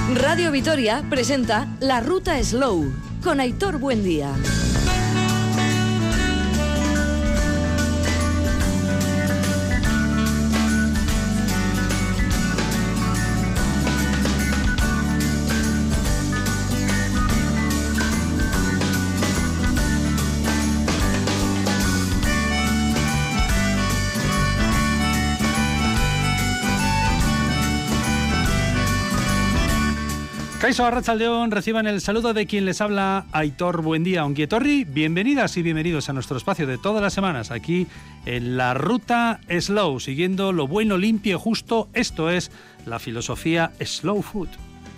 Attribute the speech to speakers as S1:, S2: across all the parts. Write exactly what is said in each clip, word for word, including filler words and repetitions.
S1: Radio Vitoria presenta La Ruta Slow con Aitor Buendía.
S2: Kaixo Arratsaldeon, reciban el saludo de quien les habla, Aitor Buendía. Ongi etorri, bienvenidas y bienvenidos a nuestro espacio de todas las semanas, aquí en La Ruta Slow, siguiendo lo bueno, limpio y justo. Esto es la filosofía Slow Food.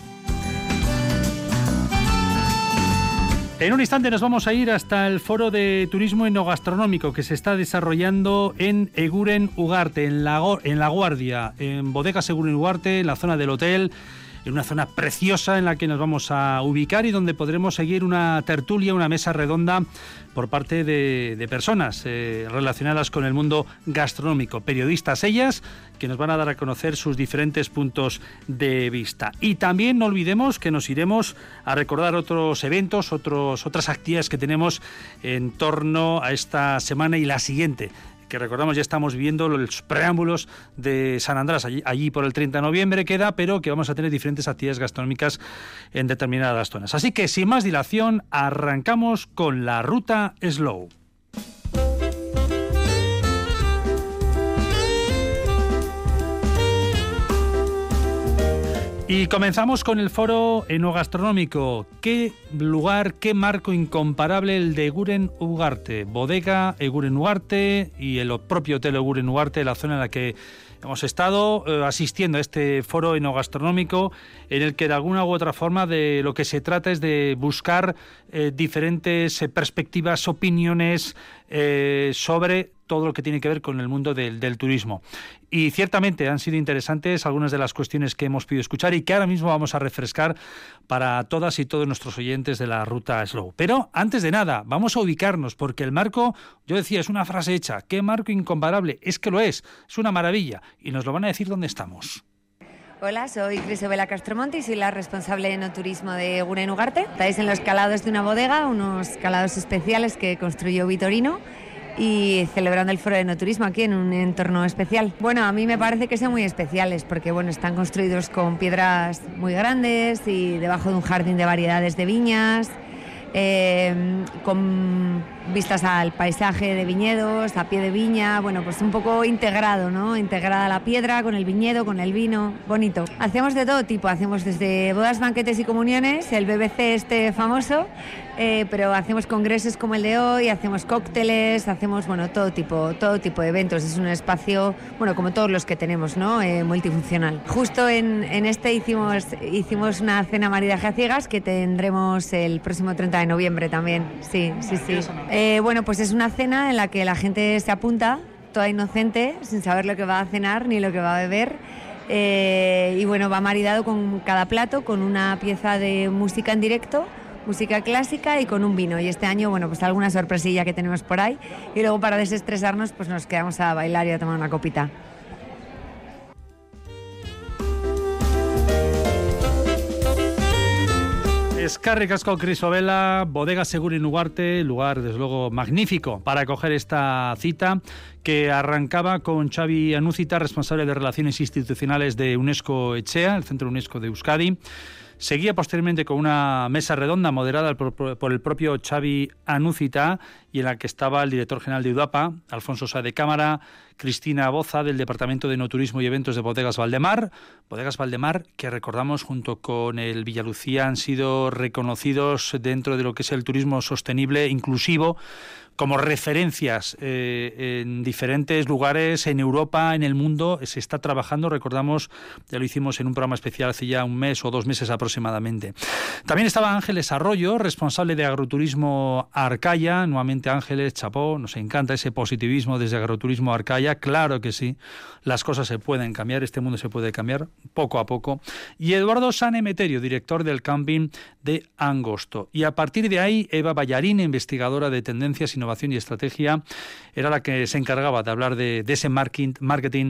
S2: En un instante nos vamos a ir hasta el foro de turismo enogastronómico que se está desarrollando en Eguren Ugarte, en La, en La Guardia, en Bodegas Eguren Ugarte, en la zona del hotel, en una zona preciosa en la que nos vamos a ubicar y donde podremos seguir una tertulia, una mesa redonda por parte de, de personas eh, relacionadas con el mundo gastronómico, periodistas ellas, que nos van a dar a conocer sus diferentes puntos de vista. Y también no olvidemos que nos iremos a recordar otros eventos, otros, otras actividades que tenemos en torno a esta semana y la siguiente, que recordamos ya estamos viviendo los preámbulos de San András, allí, allí por el treinta de noviembre queda, pero que vamos a tener diferentes actividades gastronómicas en determinadas zonas. Así que sin más dilación, arrancamos con la Ruta Slow. Y comenzamos con el foro enogastronómico. ¿Qué lugar, qué marco incomparable el de Eguren Ugarte? Bodega Eguren Ugarte y el propio Hotel Eguren Ugarte, la zona en la que hemos estado eh, asistiendo a este foro enogastronómico, en el que de alguna u otra forma de lo que se trata es de buscar eh, diferentes eh, perspectivas, opiniones eh, sobre todo lo que tiene que ver con el mundo del, del turismo. Y ciertamente han sido interesantes algunas de las cuestiones que hemos podido escuchar y que ahora mismo vamos a refrescar para todas y todos nuestros oyentes de la Ruta Slow. Pero antes de nada, vamos a ubicarnos, porque el marco, yo decía, es una frase hecha. ¿Qué marco incomparable? Es que lo es, es una maravilla. Y nos lo van a decir dónde estamos.
S3: Hola, soy Crisóbela Castromonte y soy la responsable de enoturismo de Eguren Ugarte. Estáis en los calados de una bodega, unos calados especiales que construyó Vitorino, y celebrando el foro de enoturismo aquí en un entorno especial. Bueno, a mí me parece que son muy especiales porque bueno, están construidos con piedras muy grandes y debajo de un jardín de variedades de viñas, eh, con vistas al paisaje de viñedos, a pie de viña, bueno, pues un poco integrado, ¿no? Integrada la piedra con el viñedo, con el vino, bonito. Hacemos de todo tipo, hacemos desde bodas, banquetes y comuniones, el B B C este famoso, eh, pero hacemos congresos como el de hoy, hacemos cócteles, hacemos, bueno, todo tipo, todo tipo de eventos. Es un espacio, bueno, como todos los que tenemos, ¿no? Eh, multifuncional. Justo en, en este hicimos, hicimos una cena maridaje a ciegas que tendremos el próximo treinta de noviembre también. Sí, sí, sí. Eh, bueno, pues es una cena en la que la gente se apunta, toda inocente, sin saber lo que va a cenar ni lo que va a beber. Eh, y bueno, va maridado con cada plato, con una pieza de música en directo, música clásica y con un vino. Y este año, bueno, pues alguna sorpresilla que tenemos por ahí. Y luego para desestresarnos, pues nos quedamos a bailar y a tomar una copita.
S2: Eskerrik asko, Crisóbela. Bodegas Eguren Ugarte, lugar desde luego magnífico para acoger esta cita que arrancaba con Xavi Anúcita, responsable de Relaciones Institucionales de UNESCO Etxea, el Centro UNESCO de Euskadi. Seguía posteriormente con una mesa redonda moderada por el propio Xavi Anúcita y en la que estaba el director general de UDAPA, Alfonso Sá de Cámara, Cristina Boza del Departamento de Enoturismo y Eventos de Bodegas Valdemar. Bodegas Valdemar, que recordamos junto con el Villalucía han sido reconocidos dentro de lo que es el turismo sostenible, inclusivo, como referencias eh, en diferentes lugares en Europa, en el mundo. Se está trabajando, recordamos, ya lo hicimos en un programa especial hace ya un mes o dos meses aproximadamente. También estaba Ángeles Arroyo, responsable de Agroturismo Arcaya. Nuevamente Ángeles, chapó, nos encanta ese positivismo desde Agroturismo Arcaya. Claro que sí, las cosas se pueden cambiar, este mundo se puede cambiar poco a poco. Y Eduardo San Emeterio, director del camping de Angosto. Y a partir de ahí, Eva Ballarín, investigadora de tendencias, innovación y estrategia, era la que se encargaba de hablar de, de ese marketing, marketing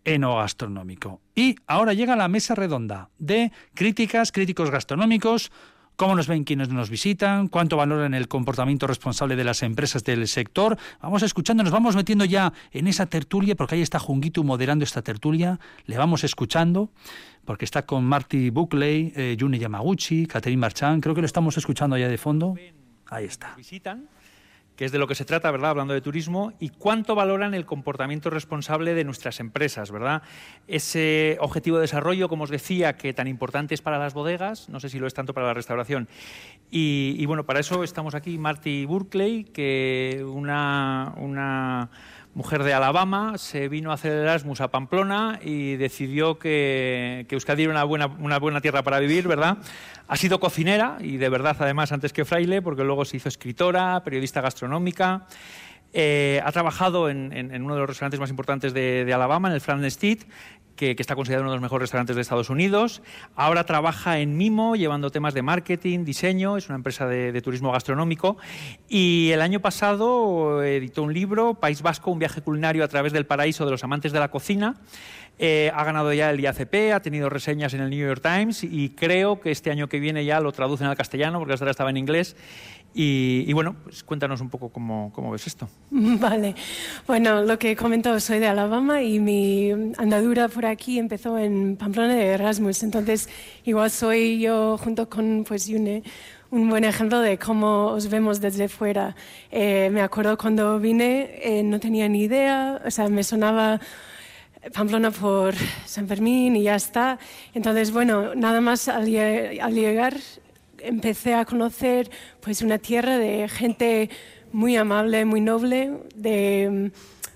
S2: enogastronómico. Y ahora llega la mesa redonda de críticas, críticos gastronómicos. ¿Cómo nos ven quienes nos visitan? ¿Cuánto valoran el comportamiento responsable de las empresas del sector? Vamos escuchando, nos vamos metiendo ya en esa tertulia, porque ahí está Junguitu moderando esta tertulia. Le vamos escuchando, porque está con Marty Buckley, eh, Yune Yamaguchi, Catherine Marchand. Creo que lo estamos escuchando allá de fondo. Ahí está.
S4: Visitan, que es de lo que se trata, ¿verdad?, hablando de turismo, y cuánto valoran el comportamiento responsable de nuestras empresas, ¿verdad? Ese objetivo de desarrollo, como os decía, que tan importante es para las bodegas, no sé si lo es tanto para la restauración. Y, y bueno, para eso estamos aquí, Marty Buckley, que una... una mujer de Alabama, se vino a hacer el Erasmus a Pamplona y decidió que, que Euskadi era una buena, una buena tierra para vivir, ¿verdad? Ha sido cocinera, y de verdad, además, antes que fraile, porque luego se hizo escritora, periodista gastronómica. Eh, ha trabajado en, en, en uno de los restaurantes más importantes de, de Alabama, en el Flamsteed, que, que está considerado uno de los mejores restaurantes de Estados Unidos. Ahora trabaja en Mimo, llevando temas de marketing, diseño, es una empresa de, de turismo gastronómico. Y el año pasado editó un libro, País Vasco, un viaje culinario a través del paraíso de los amantes de la cocina. Eh, ha ganado ya el I A C P, ha tenido reseñas en el New York Times y creo que este año que viene ya lo traducen al castellano, porque hasta ahora estaba en inglés. Y, y bueno, pues cuéntanos un poco cómo, cómo ves esto.
S5: Vale, bueno, lo que he comentado, soy de Alabama y mi andadura por aquí empezó en Pamplona de Erasmus, entonces igual soy yo junto con pues Yune un buen ejemplo de cómo os vemos desde fuera. Eh, me acuerdo cuando vine, eh, no tenía ni idea, o sea, me sonaba Pamplona por San Fermín y ya está. Entonces, bueno, nada más al, al llegar empecé a conocer pues una tierra de gente muy amable, muy noble, de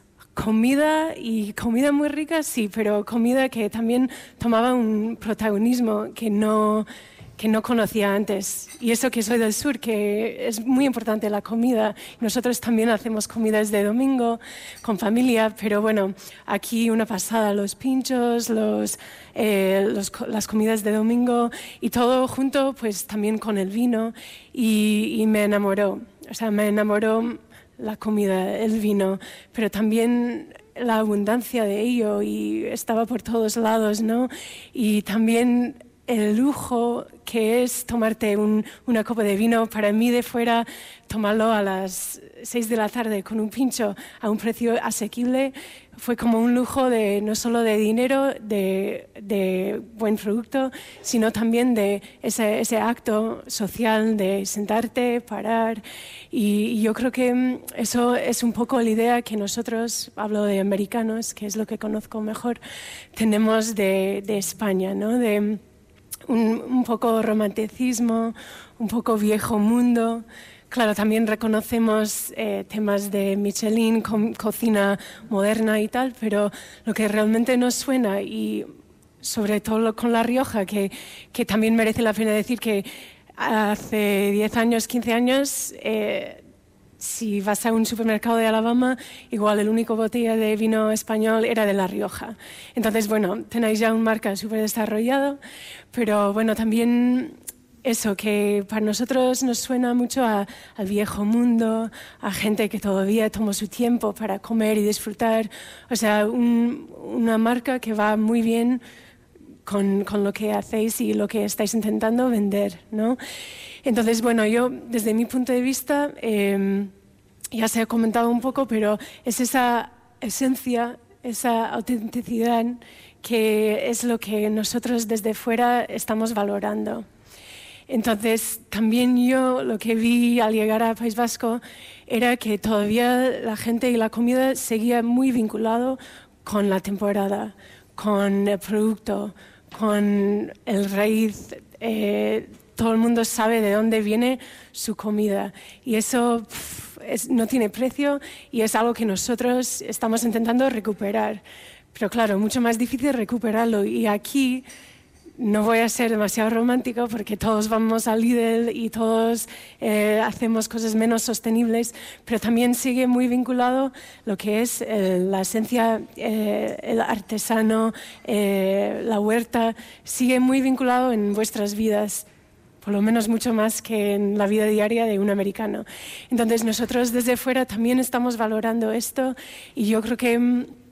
S5: comida y comida muy rica, sí, pero comida que también tomaba un protagonismo que no, que no conocía antes. Y eso que soy del sur, que es muy importante la comida. Nosotros también hacemos comidas de domingo con familia, pero bueno, aquí una pasada, los pinchos, los, eh, los, las comidas de domingo y todo junto pues también con el vino y, y me enamoró. O sea, me enamoró la comida, el vino, pero también la abundancia de ello y estaba por todos lados, ¿no? Y también el lujo que es tomarte un, una copa de vino. Para mí de fuera, tomarlo a las seis de la tarde con un pincho a un precio asequible fue como un lujo de no solo de dinero, de, de buen producto, sino también de ese, ese acto social de sentarte, parar. Y, y yo creo que eso es un poco la idea que nosotros, hablo de americanos, que es lo que conozco mejor, tenemos de, de España, ¿no? De Un, un poco romanticismo, un poco viejo mundo. Claro, también reconocemos eh, temas de Michelin, co cocina moderna y tal, pero lo que realmente nos suena, y sobre todo con La Rioja, que, que también merece la pena decir que hace diez años, quince años, eh, si vas a un supermercado de Alabama, igual el único botella de vino español era de La Rioja. Entonces, bueno, tenéis ya un marca súper desarrollado, pero bueno, también eso, que para nosotros nos suena mucho a, al viejo mundo, a gente que todavía toma su tiempo para comer y disfrutar. O sea, un, una marca que va muy bien con, con lo que hacéis y lo que estáis intentando vender, ¿no? Entonces, bueno, yo desde mi punto de vista, eh, ya se ha comentado un poco, pero es esa esencia, esa autenticidad que es lo que nosotros desde fuera estamos valorando. Entonces, también yo lo que vi al llegar a País Vasco era que todavía la gente y la comida seguía muy vinculado con la temporada, con el producto, con el raíz. Eh, todo el mundo sabe de dónde viene su comida y eso pff, es, no tiene precio y es algo que nosotros estamos intentando recuperar. Pero claro, mucho más difícil recuperarlo y aquí no voy a ser demasiado romántico porque todos vamos al Lidl y todos eh, hacemos cosas menos sostenibles, pero también sigue muy vinculado lo que es eh, la esencia, eh, el artesano, eh, la huerta, sigue muy vinculado en vuestras vidas, por lo menos mucho más que en la vida diaria de un americano. Entonces nosotros desde fuera también estamos valorando esto y yo creo que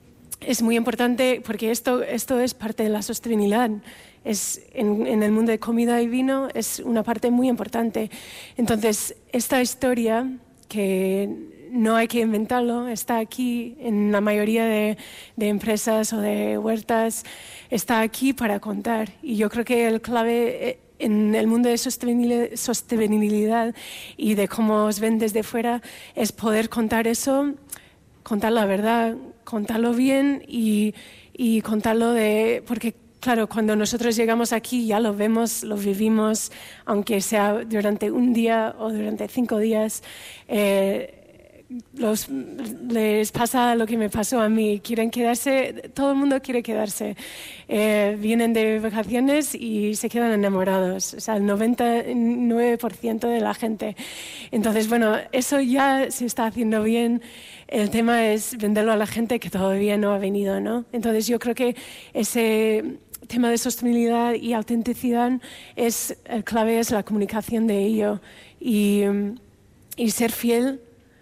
S5: es muy importante porque esto, esto es parte de la sostenibilidad. Es, en, en el mundo de comida y vino es una parte muy importante. Entonces, esta historia, que no hay que inventarlo, está aquí en la mayoría de, de empresas o de huertas, está aquí para contar. Y yo creo que el clave en el mundo de sostenibilidad y de cómo os ven desde fuera es poder contar eso, contar la verdad, contarlo bien y, y contarlo de... porque claro, cuando nosotros llegamos aquí ya lo vemos, lo vivimos, aunque sea durante un día o durante cinco días. Eh, los, les pasa lo que me pasó a mí, quieren quedarse, todo el mundo quiere quedarse. Eh, vienen de vacaciones y se quedan enamorados, o sea, el noventa y nueve por ciento de la gente. Entonces, bueno, eso ya se está haciendo bien. El tema es venderlo a la gente que todavía no ha venido, ¿no? Entonces, yo creo que ese tema de sostenibilidad y autenticidad es el clave, es la comunicación de ello y, y ser fiel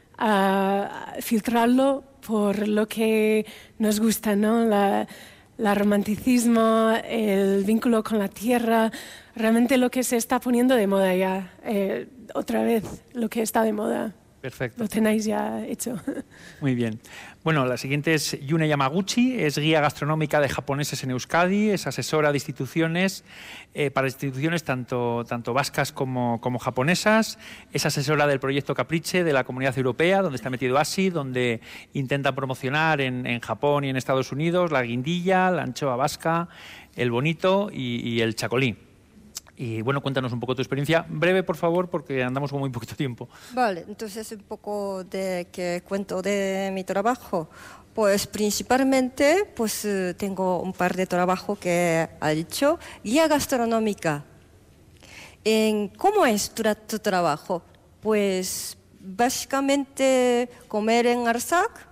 S5: a filtrarlo por lo que nos gusta, ¿no? La, la romanticismo, el vínculo con la tierra, realmente lo que se está poniendo de moda ya, eh, otra vez, lo que está de moda.
S4: Perfecto.
S5: Lo tenéis ya hecho.
S4: Muy bien. Bueno, la siguiente es Yune Yamaguchi, es guía gastronómica de japoneses en Euskadi, es asesora de instituciones, eh, para instituciones tanto, tanto vascas como, como japonesas, es asesora del proyecto Capriche de la Comunidad Europea, donde está metido A S I, donde intenta promocionar en, en Japón y en Estados Unidos la guindilla, la anchoa vasca, el bonito y, y el chacolí. Y bueno, cuéntanos un poco tu experiencia. Breve, por favor, porque andamos con muy poquito tiempo.
S6: Vale, entonces un poco de que cuento de mi trabajo. Pues principalmente pues tengo un par de trabajos que ha dicho. Guía gastronómica. En, ¿Cómo es tu, tu trabajo? Pues básicamente comer en Arsac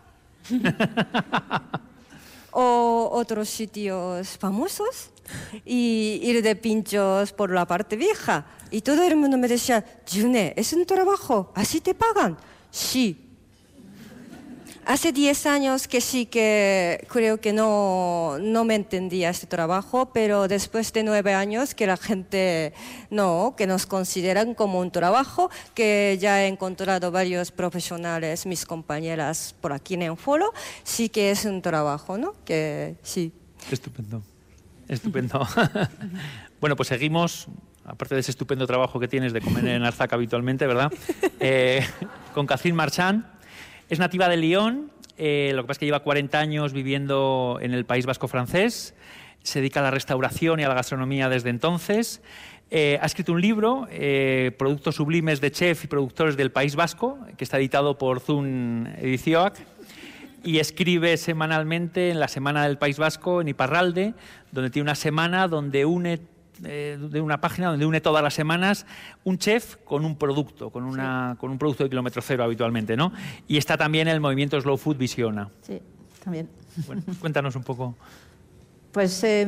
S6: o otros sitios famosos y ir de pinchos por la parte vieja. Y todo el mundo me decía, Yune, ¿es un trabajo? ¿Así te pagan? Sí. Hace diez años que sí que creo que no, no me entendía este trabajo, pero después de nueve años que la gente no, que nos consideran como un trabajo, que ya he encontrado varios profesionales, mis compañeras por aquí en el foro, sí que es un trabajo, ¿no? Que sí.
S4: Estupendo. Estupendo. Bueno, pues seguimos, aparte de ese estupendo trabajo que tienes de comer en Arzac habitualmente, ¿verdad? Eh, con Catherine Marchand. Es nativa de Lyon, eh, lo que pasa es que lleva cuarenta años viviendo en el País Vasco francés, se dedica a la restauración y a la gastronomía desde entonces. Eh, ha escrito un libro, eh, Productos sublimes de chef y productores del País Vasco, que está editado por Zun Edizioak. Y escribe semanalmente en la Semana del País Vasco, en Iparralde, donde tiene una semana donde une, eh, de una página donde une todas las semanas un chef con un producto, con, una, sí. con un producto de kilómetro cero habitualmente, ¿no? Y está también el movimiento Slow Food Visiona.
S7: Sí, también.
S4: Bueno, cuéntanos un poco.
S7: Pues eh,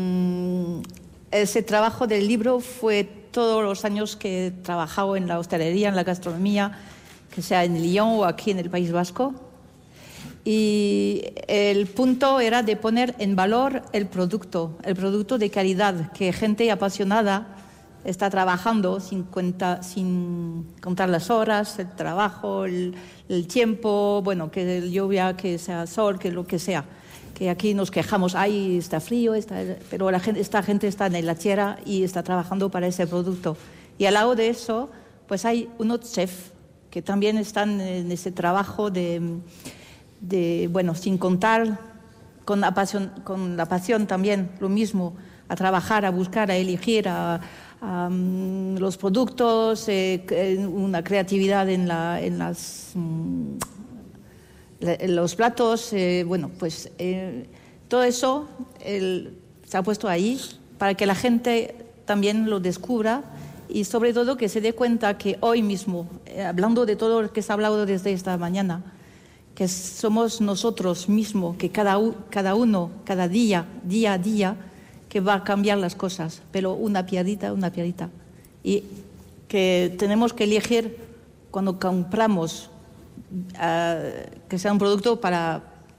S7: ese trabajo del libro fue todos los años que he trabajado en la hostelería, en la gastronomía, que sea en Lyon o aquí en el País Vasco. Y el punto era de poner en valor el producto, el producto de calidad, que gente apasionada está trabajando sin, cuenta, sin contar las horas, el trabajo, el, el tiempo, bueno, que lluvia, que sea sol, que lo que sea. Que aquí nos quejamos, ay, está frío, está, pero la gente, esta gente está en la tierra y está trabajando para ese producto. Y al lado de eso, pues hay unos chefs que también están en ese trabajo de... de, bueno, sin contar con la pasión, con la pasión también, lo mismo, a trabajar, a buscar, a elegir a, a, um, los productos, eh, una creatividad en, la, en, las, um, en los platos, eh, bueno, pues eh, todo eso el, se ha puesto ahí para que la gente también lo descubra y sobre todo que se dé cuenta que hoy mismo, eh, hablando de todo lo que se ha hablado desde esta mañana, que somos nosotros mismos, que cada, cada uno, cada día, día a día, que va a cambiar las cosas, pero una piedrita, una piedrita. Y que tenemos que elegir cuando compramos uh, que sea un producto para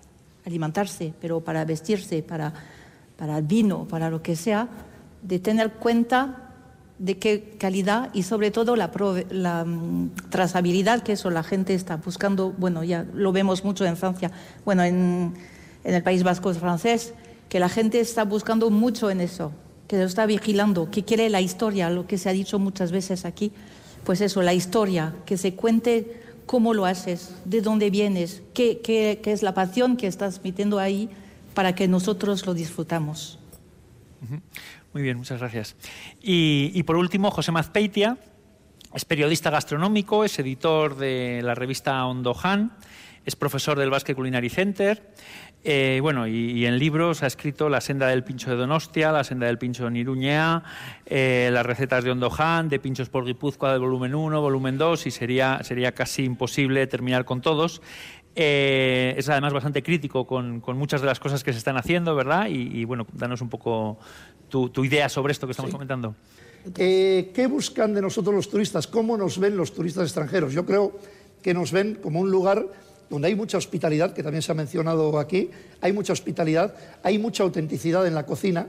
S7: alimentarse, pero para vestirse, para, para el vino, para lo que sea, de tener cuenta de qué calidad y sobre todo la, la um, trazabilidad, que eso la gente está buscando. Bueno, ya lo vemos mucho en Francia, bueno, en, en el País Vasco francés, que la gente está buscando mucho en eso, que lo está vigilando, que quiere la historia, lo que se ha dicho muchas veces aquí, pues eso, la historia, que se cuente cómo lo haces, de dónde vienes, qué, qué, qué es la pasión que estás metiendo ahí para que nosotros lo disfrutamos.
S4: Uh-huh. Muy bien, muchas gracias. Y, y por último, Josema Azpeitia es periodista gastronómico, es editor de la revista Ondojan, es profesor del Basque Culinary Center, eh, bueno, y, y en libros ha escrito La senda del pincho de Donostia, La senda del pincho de Iruñea, eh, las recetas de Ondojan, de pinchos por Guipúzcoa del volumen uno, volumen dos, y sería, sería casi imposible terminar con todos. Eh, es además bastante crítico con, con muchas de las cosas que se están haciendo, ¿verdad? Y, y bueno, danos un poco tu, tu idea sobre esto que estamos sí. comentando.
S8: Eh, ¿Qué buscan de nosotros los turistas? ¿Cómo nos ven los turistas extranjeros? Yo creo que nos ven como un lugar donde hay mucha hospitalidad, que también se ha mencionado aquí, hay mucha hospitalidad, hay mucha autenticidad en la cocina,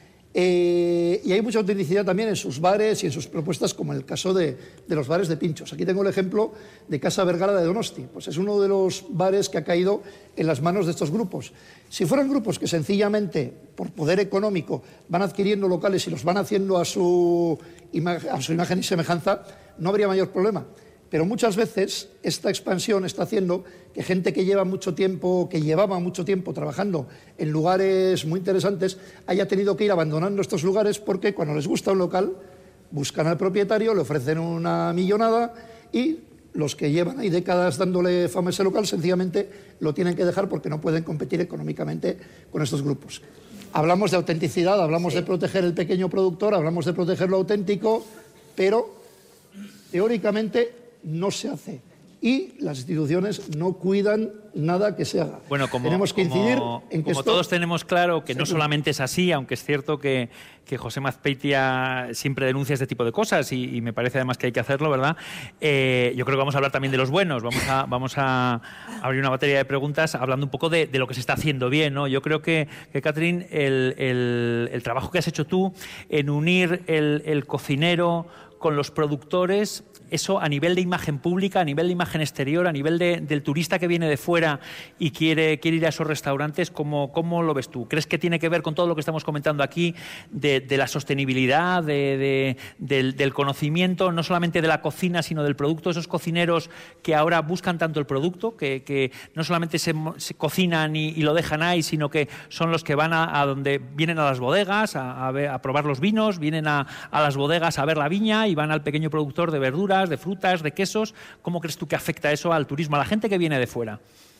S8: eh, y hay mucha autenticidad también en sus bares y en sus propuestas, como en el caso de, de los bares de pinchos. Aquí tengo el ejemplo de Casa Vergara de Donosti, pues es uno de los bares que ha caído en las manos de estos grupos. Si fueran grupos que sencillamente, por poder económico, van adquiriendo locales y los van haciendo a su, a su imagen y semejanza, no habría mayor problema. Pero muchas veces esta expansión está haciendo que gente que lleva mucho tiempo, que llevaba mucho tiempo trabajando en lugares muy interesantes, haya tenido que ir abandonando estos lugares porque cuando les gusta un local, buscan al propietario, le ofrecen una millonada y los que llevan ahí décadas dándole fama a ese local sencillamente lo tienen que dejar porque no pueden competir económicamente con estos grupos. Hablamos de autenticidad, hablamos sí. de proteger el pequeño productor, hablamos de proteger lo auténtico, pero teóricamente no se hace y las instituciones no cuidan nada que se haga.
S4: Bueno, como,
S8: tenemos que incidir
S4: como,
S8: en que
S4: como
S8: esto...
S4: todos tenemos claro que no solamente es así, aunque es cierto que, que Josema Azpeitia siempre denuncia este tipo de cosas y, y me parece además que hay que hacerlo, ¿verdad? Eh, yo creo que vamos a hablar también de los buenos, vamos a, vamos a abrir una batería de preguntas hablando un poco de, de lo que se está haciendo bien, ¿no? Yo creo que, que Catherine, el, el, el trabajo que has hecho tú en unir el, el cocinero con los productores, eso a nivel de imagen pública, a nivel de imagen exterior, a nivel de, del turista que viene de fuera y quiere, quiere ir a esos restaurantes, ¿cómo, ¿cómo lo ves tú? ¿Crees que tiene que ver con todo lo que estamos comentando aquí, de, de la sostenibilidad, de, de, del, del conocimiento, no solamente de la cocina, sino del producto? Esos cocineros que ahora buscan tanto el producto, que, que no solamente se, se cocinan y, y lo dejan ahí, sino que son los que van a, a donde vienen a las bodegas a, a, ver, a probar los vinos, vienen a, a las bodegas a ver la viña y van al pequeño productor de verduras, de frutas, de quesos. ¿Cómo crees tú que afecta eso al turismo, a la gente que viene de fuera?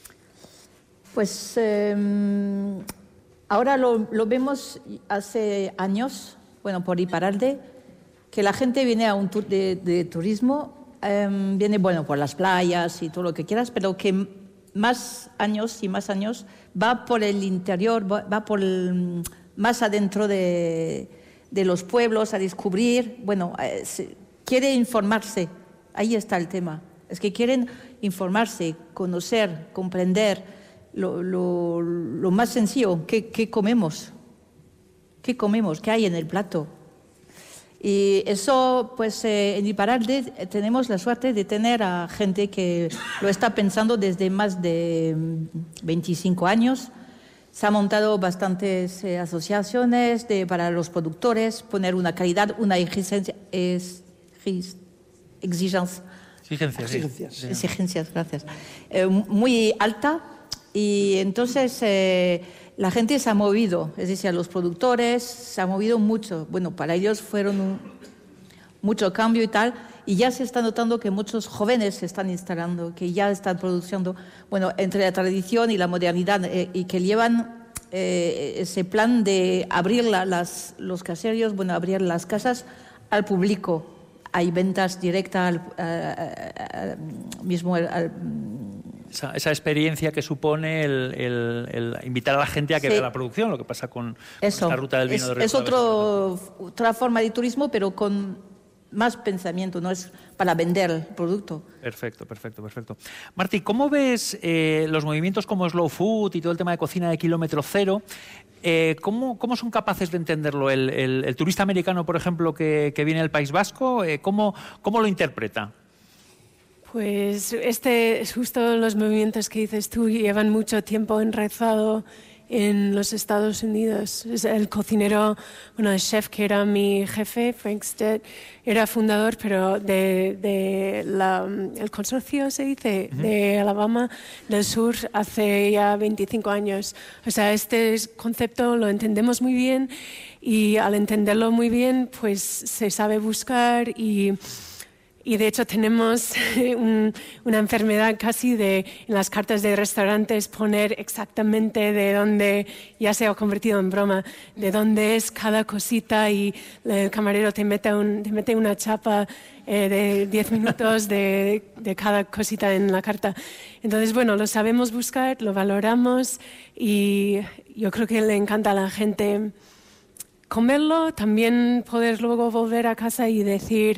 S7: Pues eh, ahora lo, lo vemos hace años, bueno, por Iparralde, que la gente viene a un tour de, de turismo, eh, viene, bueno, por las playas y todo lo que quieras, pero que más años y más años va por el interior, va, va por el, más adentro de, de los pueblos a descubrir, bueno, eh, se, quiere informarse. Ahí está el tema. Es que quieren informarse, conocer, comprender lo, lo, lo más sencillo. ¿Qué, qué comemos? ¿Qué comemos? ¿Qué hay en el plato? Y eso, pues eh, en Iparralde tenemos la suerte de tener a gente que lo está pensando desde más de veinticinco años. Se han montado bastantes eh, asociaciones de, para los productores, poner una calidad, una exigencia. Es, Exigencias,
S4: exigencias, sí.
S7: exigencias, exigencias gracias, eh, muy alta y entonces eh, la gente se ha movido, es decir, los productores se ha movido mucho, bueno, para ellos fueron un, mucho cambio y tal, y ya se está notando que muchos jóvenes se están instalando, que ya están produciendo, bueno, entre la tradición y la modernidad eh, y que llevan eh, ese plan de abrir la, las, los caseríos, bueno, abrir las casas al público. Hay ventas directas al, al, al mismo... Al, al,
S4: esa, esa experiencia que supone el, el, el invitar a la gente a que sí. vea la producción, lo que pasa con,
S7: Eso,
S4: con esta ruta del vino
S7: es,
S4: de Rioja.
S7: Es otro, otra forma de turismo, pero con más pensamiento, no es para vender el producto.
S4: Perfecto, perfecto, perfecto. Martí, ¿cómo ves eh, los movimientos como Slow Food y todo el tema de cocina de kilómetro cero? Eh, ¿cómo, ¿Cómo son capaces de entenderlo el, el, el turista americano, por ejemplo, que, que viene al País Vasco? Eh, ¿cómo, ¿Cómo lo interpreta?
S5: Pues este es justo los movimientos que dices tú, llevan mucho tiempo enraizado en los Estados Unidos. El cocinero, bueno, el chef que era mi jefe, Frank Stead, era fundador, pero de, de la, el consorcio, se dice, uh-huh. de Alabama del Sur hace ya veinticinco años. O sea, este concepto lo entendemos muy bien y al entenderlo muy bien, pues se sabe buscar y... Y de hecho tenemos un, una enfermedad casi de en las cartas de restaurantes poner exactamente de dónde, ya se ha convertido en broma, de dónde es cada cosita y el camarero te mete, un, te mete una chapa eh, de diez minutos de, de cada cosita en la carta. Entonces, bueno, lo sabemos buscar, lo valoramos y yo creo que le encanta a la gente comerlo, también poder luego volver a casa y decir...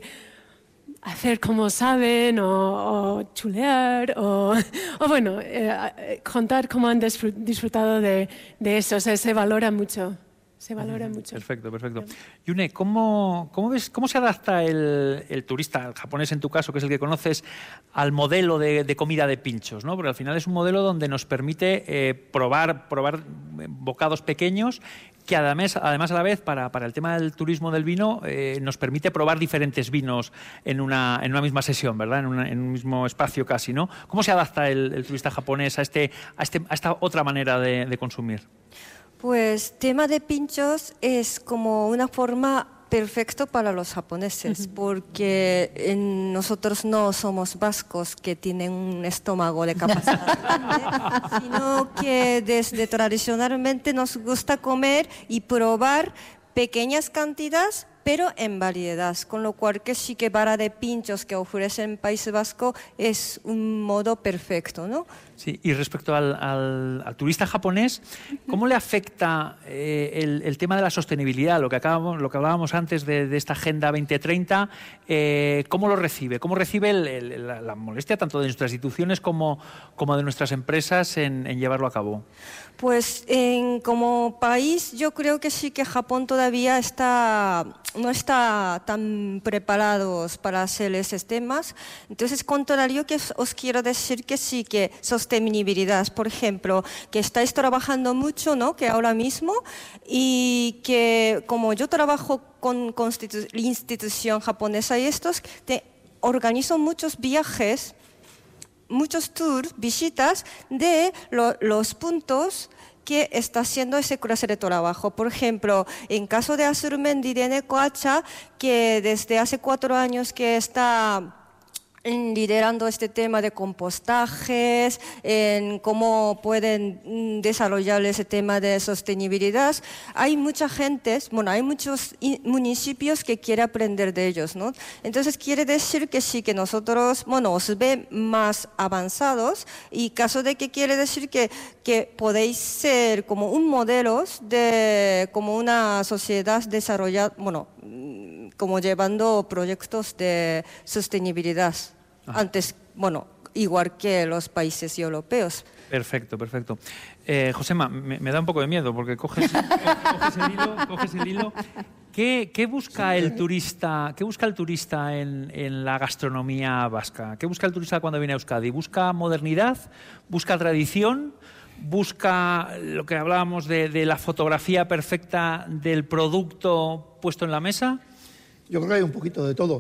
S5: hacer como saben o, o chulear o, o bueno, eh, contar cómo han disfrutado de, de eso. O sea, se valora mucho. Se valora mucho.
S4: Perfecto, perfecto. Yune, ¿cómo, cómo, ves, cómo se adapta el, el turista, el japonés en tu caso, que es el que conoces, al modelo de, de comida de pinchos, ¿no? Porque al final es un modelo donde nos permite eh, probar, probar bocados pequeños que además, además a la vez, para, para el tema del turismo del vino, eh, nos permite probar diferentes vinos en una, en una misma sesión, ¿verdad? En, una, en un mismo espacio casi, ¿no? ¿Cómo se adapta el, el turista japonés a, este, a, este, a esta otra manera de, de consumir?
S6: Pues tema de pinchos es como una forma perfecta para los japoneses, uh-huh. porque en nosotros no somos vascos que tienen un estómago de capacidad grande, sino que desde tradicionalmente nos gusta comer y probar pequeñas cantidades, pero en variedad, con lo cual que sí que vara de pinchos que ofrecen País Vasco es un modo perfecto, ¿no?
S4: Sí, y respecto al, al, al turista japonés, ¿cómo le afecta eh, el, el tema de la sostenibilidad, lo que, acabamos, lo que hablábamos antes de, de esta Agenda veinte treinta? Eh, ¿Cómo lo recibe? ¿Cómo recibe el, el, la, la molestia tanto de nuestras instituciones como, como de nuestras empresas en, en llevarlo a cabo?
S6: Pues en, como país yo creo que sí que Japón todavía está, no está tan preparados para hacer esos temas. Entonces, contrario que os quiero decir que sí que sostenibilidad, por ejemplo, que estáis trabajando mucho, ¿no? Que ahora mismo, y que como yo trabajo con, con la institución japonesa y estos, te organizo muchos viajes, muchos tours, visitas de lo, los puntos que está haciendo ese clase de trabajo. Por ejemplo, en caso de Azurmendi de Necoacha, que desde hace cuatro años que está liderando este tema de compostajes, en cómo pueden desarrollar ese tema de sostenibilidad. Hay mucha gente, bueno, hay muchos municipios que quieren aprender de ellos, ¿no? Entonces quiere decir que sí, que nosotros, bueno, os ve más avanzados y caso de que quiere decir que, que podéis ser como un modelo de, como una sociedad desarrollada, bueno, como llevando proyectos de sostenibilidad. Ajá. Antes, bueno, igual que los países europeos.
S4: Perfecto, perfecto. Eh, Josema, me, me da un poco de miedo porque coges, coges el hilo, coges el hilo. ¿Qué, qué busca el turista? ¿Qué busca el turista en, en la gastronomía vasca? ¿Qué busca el turista cuando viene a Euskadi? ¿Busca modernidad? ¿Busca tradición? ¿Busca lo que hablábamos de, de la fotografía perfecta del producto puesto en la mesa?
S8: Yo creo que hay un poquito de todo.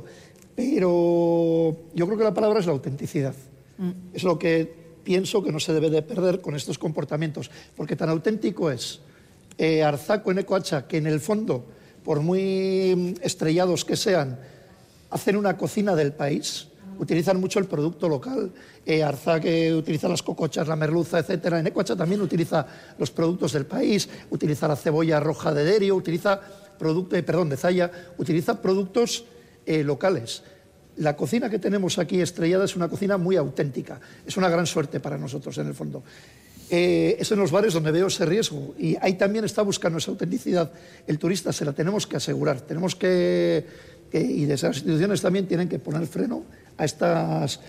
S8: Pero yo creo que la palabra es la autenticidad. Mm. Es lo que pienso que no se debe de perder con estos comportamientos, porque tan auténtico es eh, Arzaco en Necoacha, que en el fondo, por muy estrellados que sean, hacen una cocina del país, utilizan mucho el producto local. Eh, Arza, que utiliza las cocochas, la merluza, etcétera. En Necoacha también utiliza los productos del país, utiliza la cebolla roja de Derio, utiliza producto, eh, perdón, de Zaya, utiliza productos Eh, locales. La cocina que tenemos aquí estrellada es una cocina muy auténtica. Es una gran suerte para nosotros, en el fondo. Eh, es en los bares donde veo ese riesgo y ahí también está buscando esa autenticidad. El turista se la tenemos que asegurar. Tenemos que que, y desde las instituciones también tienen que poner freno a estas...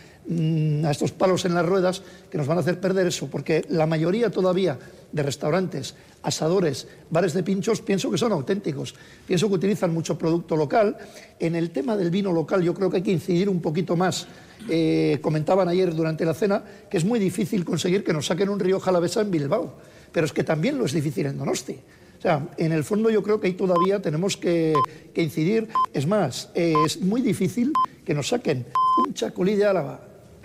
S8: a estos palos en las ruedas que nos van a hacer perder eso, porque la mayoría todavía de restaurantes, asadores, bares de pinchos, pienso que son auténticos, pienso que utilizan mucho producto local. En el tema del vino local yo creo que hay que incidir un poquito más. Eh, comentaban ayer durante la cena que es muy difícil conseguir que nos saquen un Rioja Alavesa en Bilbao, pero es que también lo es difícil en Donosti. O sea, en el fondo yo creo que ahí todavía tenemos que, que incidir. Es más, eh, es muy difícil que nos saquen un chacolí de Álava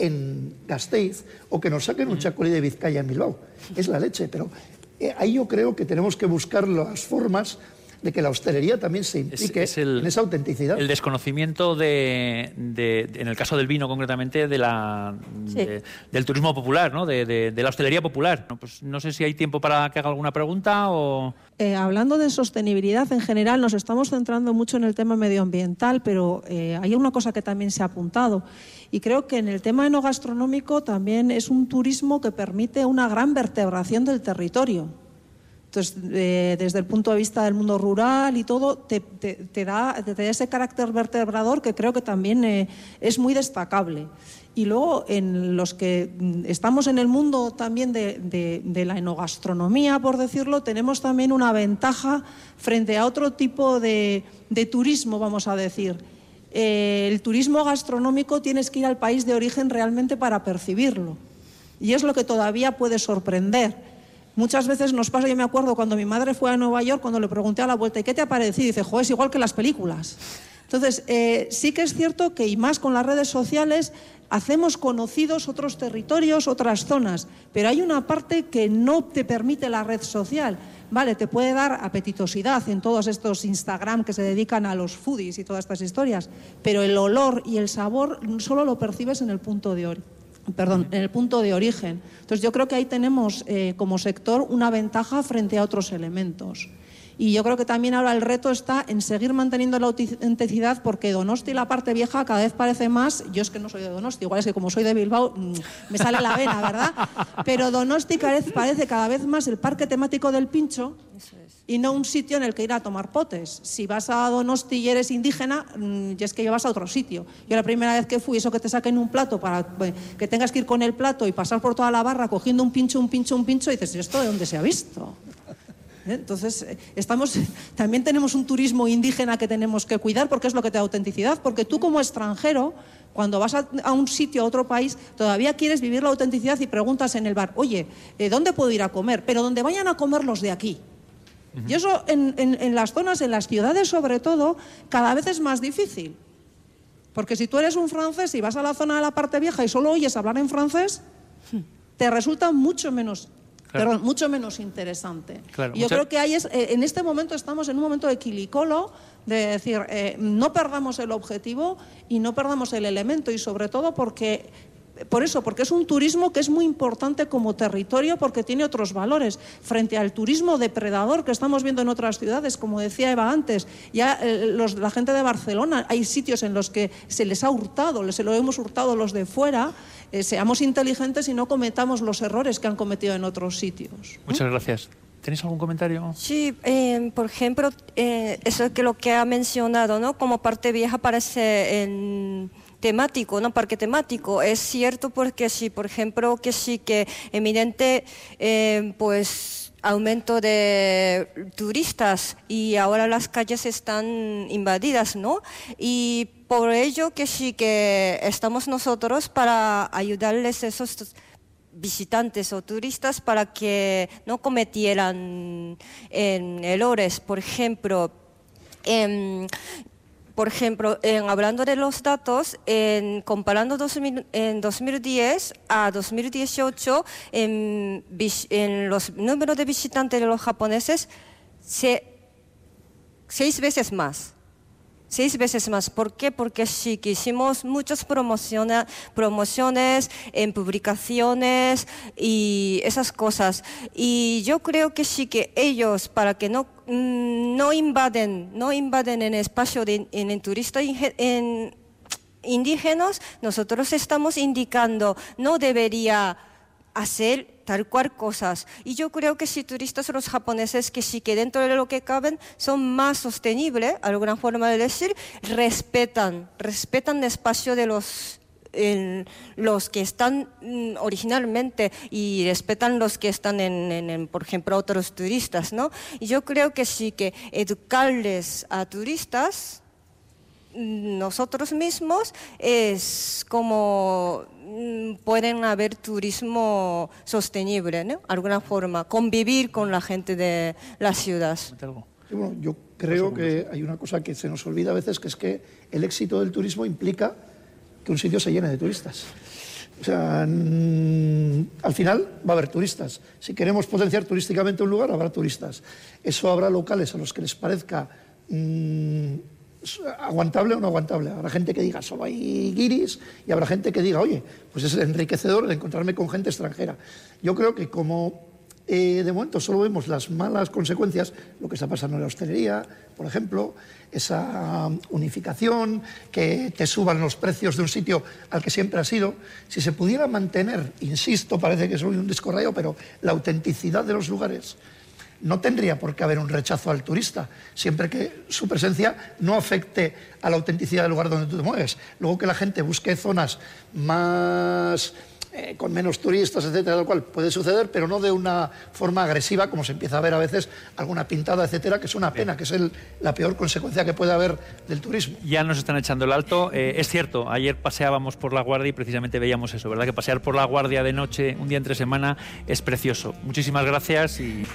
S8: en Gasteiz o que nos saquen un chacolí de Vizcaya en Bilbao. Es la leche, pero eh, ahí yo creo que tenemos que buscar las formas de que la hostelería también se implique es, es el, en esa autenticidad.
S4: El desconocimiento, de, de, de, en el caso del vino concretamente, de la, sí. de, del turismo popular, ¿no? de, de, de la hostelería popular. ¿no? Pues no sé si hay tiempo para que haga alguna pregunta o...
S9: Eh, hablando de sostenibilidad en general, nos estamos centrando mucho en el tema medioambiental, pero eh, hay una cosa que también se ha apuntado. Y creo que en el tema enogastronómico también es un turismo que permite una gran vertebración del territorio. Entonces, eh, desde el punto de vista del mundo rural y todo, te, te, te, da, te da ese carácter vertebrador que creo que también eh, es muy destacable. Y luego, en los que estamos en el mundo también de, de, de la enogastronomía, por decirlo, tenemos también una ventaja frente a otro tipo de, de turismo, vamos a decir. Eh, el turismo gastronómico tienes que ir al país de origen realmente para percibirlo. Y es lo que todavía puede sorprender. Muchas veces nos pasa, yo me acuerdo cuando mi madre fue a Nueva York, cuando le pregunté a la vuelta, ¿y qué te ha parecido? Y dice, joder, es igual que las películas. Entonces, eh, sí que es cierto que, y más con las redes sociales, hacemos conocidos otros territorios, otras zonas, pero hay una parte que no te permite la red social. Vale, te puede dar apetitosidad en todos estos Instagram que se dedican a los foodies y todas estas historias, pero el olor y el sabor solo lo percibes en el punto de origen. Perdón, en el punto de origen. Entonces yo creo que ahí tenemos eh, como sector una ventaja frente a otros elementos. Y yo creo que también ahora el reto está en seguir manteniendo la autenticidad, porque Donosti, la parte vieja, cada vez parece más, yo es que no soy de Donosti, igual es que como soy de Bilbao me sale la vena, ¿verdad? Pero Donosti parece cada vez más el parque temático del pincho y no un sitio en el que ir a tomar potes. Si vas a Donosti y eres indígena, ya es que vas a otro sitio. Yo la primera vez que fui, eso que te saquen un plato, para que tengas que ir con el plato y pasar por toda la barra cogiendo un pincho, un pincho, un pincho, y dices, ¿esto de dónde se ha visto? Entonces, estamos, también tenemos un turismo indígena que tenemos que cuidar, porque es lo que te da autenticidad, porque tú como extranjero, cuando vas a, a un sitio, a otro país, todavía quieres vivir la autenticidad y preguntas en el bar, oye, ¿dónde puedo ir a comer? Pero donde vayan a comer los de aquí. Uh-huh. Y eso en, en, en las zonas, en las ciudades sobre todo, cada vez es más difícil. Porque si tú eres un francés y vas a la zona de la parte vieja y solo oyes hablar en francés, te resulta mucho menos... Claro. Perdón, mucho menos interesante. Claro, y yo mucha... creo que ahí es, eh, en este momento estamos en un momento de quilicolo, de decir, eh, no perdamos el objetivo y no perdamos el elemento, y sobre todo porque, por eso, porque es un turismo que es muy importante como territorio, porque tiene otros valores, frente al turismo depredador que estamos viendo en otras ciudades, como decía Eva antes. Ya eh, los, la gente de Barcelona, hay sitios en los que se les ha hurtado, se lo hemos hurtado los de fuera. Eh, seamos inteligentes y no cometamos los errores que han cometido en otros sitios.
S4: Muchas gracias. ¿Tenéis algún comentario?
S6: Sí, eh, por ejemplo, eh, eso que lo que ha mencionado, ¿no? Como parte vieja parece en temático, ¿no? Parque temático. Es cierto porque sí, por ejemplo, que sí que evidente, eh, pues aumento de turistas y ahora las calles están invadidas, ¿no? Y por ello que sí que estamos nosotros para ayudarles a esos visitantes o turistas para que no cometieran en errores. Por ejemplo, en, por ejemplo, en, hablando de los datos, en, comparando dos mil, en dos mil diez a dos mil dieciocho, en, en los números de visitantes de los japoneses, se, seis veces más. Seis veces más. ¿Por qué? Porque sí que hicimos muchas promociones, promociones en publicaciones y esas cosas. Y yo creo que sí que ellos, para que no, no invaden, no invaden el espacio de en, en turistas en, indígenas, nosotros estamos indicando, no debería hacer tal cual cosas. Y yo creo que si turistas los japoneses que sí que dentro de lo que caben son más sostenibles, alguna forma de decir, respetan, respetan el espacio de los En los que están mm, originalmente y respetan los que están en, en, en, por ejemplo, otros turistas, ¿no? Y yo creo que sí que educarles a turistas, nosotros mismos, es como mm, pueden haber turismo sostenible, ¿no? Alguna forma, convivir con la gente de las ciudades.
S8: Sí, bueno, yo creo que hay una cosa que se nos olvida a veces, que es que el éxito del turismo implica que un sitio se llene de turistas. O sea, mmm, al final va a haber turistas. Si queremos potenciar turísticamente un lugar, habrá turistas. Eso habrá locales a los que les parezca mmm, aguantable o no aguantable. Habrá gente que diga, solo hay guiris, y habrá gente que diga, oye, pues es enriquecedor de encontrarme con gente extranjera. Yo creo que como Eh, de momento solo vemos las malas consecuencias, lo que está pasando en la hostelería, por ejemplo, esa unificación, que te suban los precios de un sitio al que siempre has ido. Si se pudiera mantener, insisto, parece que soy un disco rayado, pero la autenticidad de los lugares, no tendría por qué haber un rechazo al turista, siempre que su presencia no afecte a la autenticidad del lugar donde tú te mueves. Luego que la gente busque zonas más Eh, con menos turistas, etcétera, lo cual puede suceder, pero no de una forma agresiva, como se empieza a ver a veces, alguna pintada, etcétera, que es una pena, que es el, la peor consecuencia que puede haber del turismo.
S4: Ya nos están echando el alto. Eh, es cierto, ayer paseábamos por La Guardia y precisamente veíamos eso, ¿verdad? Que pasear por La Guardia de noche, un día entre semana, es precioso. Muchísimas gracias y...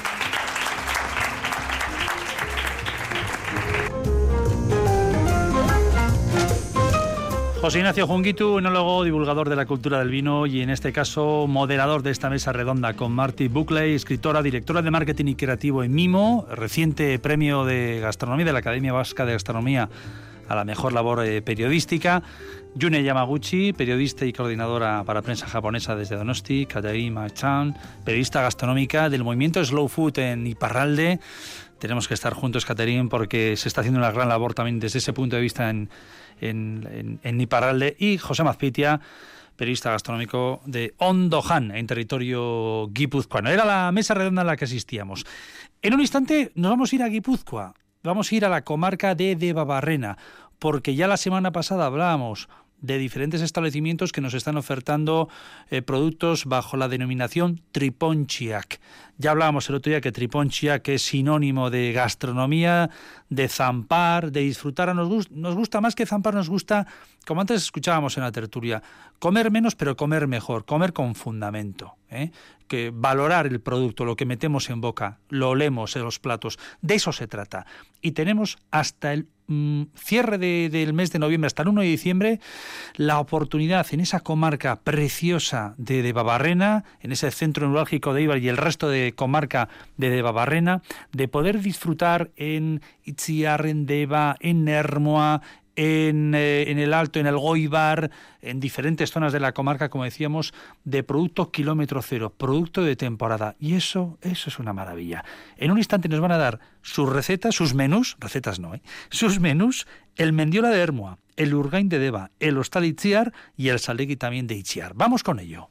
S2: José Ignacio Junguitu, enólogo, divulgador de la cultura del vino y en este caso moderador de esta mesa redonda con Marty Buckley, escritora, directora de marketing y creativo en Mimo, reciente premio de gastronomía de la Academia Vasca de Gastronomía a la mejor labor eh, periodística, Yune Yamaguchi, periodista y coordinadora para prensa japonesa desde Donosti, Kateri Machan, periodista gastronómica del movimiento Slow Food en Iparralde. Tenemos que estar juntos, Caterín, porque se está haciendo una gran labor también desde ese punto de vista en en, en, en Iparralde, y José Mazpitia, periodista gastronómico de Ondohan, en territorio guipuzcoano. Era la mesa redonda a la que asistíamos. En un instante nos vamos a ir a Guipúzcoa, vamos a ir a la comarca de Debabarrena, porque ya la semana pasada hablábamos de diferentes establecimientos que nos están ofertando eh, productos bajo la denominación Tripontxiak. Ya hablábamos el otro día que Tripontxiak es sinónimo de gastronomía, de zampar, de disfrutar. Nos, gust- nos gusta más que zampar, nos gusta, como antes escuchábamos en la tertulia, comer menos pero comer mejor, comer con fundamento, ¿eh? Que valorar el producto, lo que metemos en boca, lo olemos en los platos, de eso se trata. Y tenemos hasta el mm, cierre de, del mes de noviembre, hasta el uno de diciembre, la oportunidad en esa comarca preciosa de Debabarrena, en ese centro neurálgico de Eibar y el resto de comarca de Debabarrena, de poder disfrutar en Itziar, en Deba, en Ermua, En, eh, en el Alto, en el Goibar, en diferentes zonas de la comarca, como decíamos, de producto kilómetro cero, producto de temporada. Y eso, eso es una maravilla. En un instante nos van a dar sus recetas, sus menús, recetas no, ¿eh? sus menús, el Mendiola de Ermua, el Urgain de Deba, el Hostal Itziar y el Salegi también de Itziar. Vamos con ello.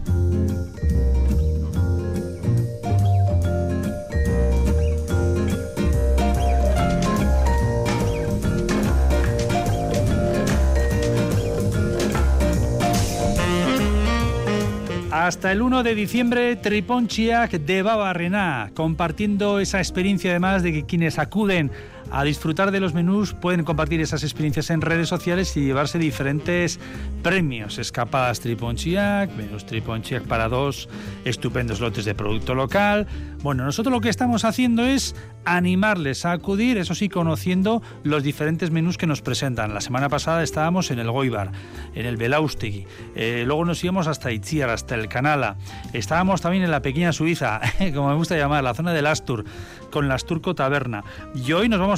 S2: Hasta el uno de diciembre, Tripontxiak Debabarrena, compartiendo esa experiencia, además de que quienes acuden a disfrutar de los menús pueden compartir esas experiencias en redes sociales y llevarse diferentes premios. Escapadas Tripontxiak, menús Tripontxiak para dos, estupendos lotes de producto local. Bueno, nosotros lo que estamos haciendo es animarles a acudir, eso sí, conociendo los diferentes menús que nos presentan. La semana pasada estábamos en el Goibar, en el Belaustegui, eh, luego nos íbamos hasta Itziar, hasta el Canala. Estábamos también en la pequeña Suiza, como me gusta llamar, la zona del Astur, con la Asturco Taberna. Y hoy nos vamos a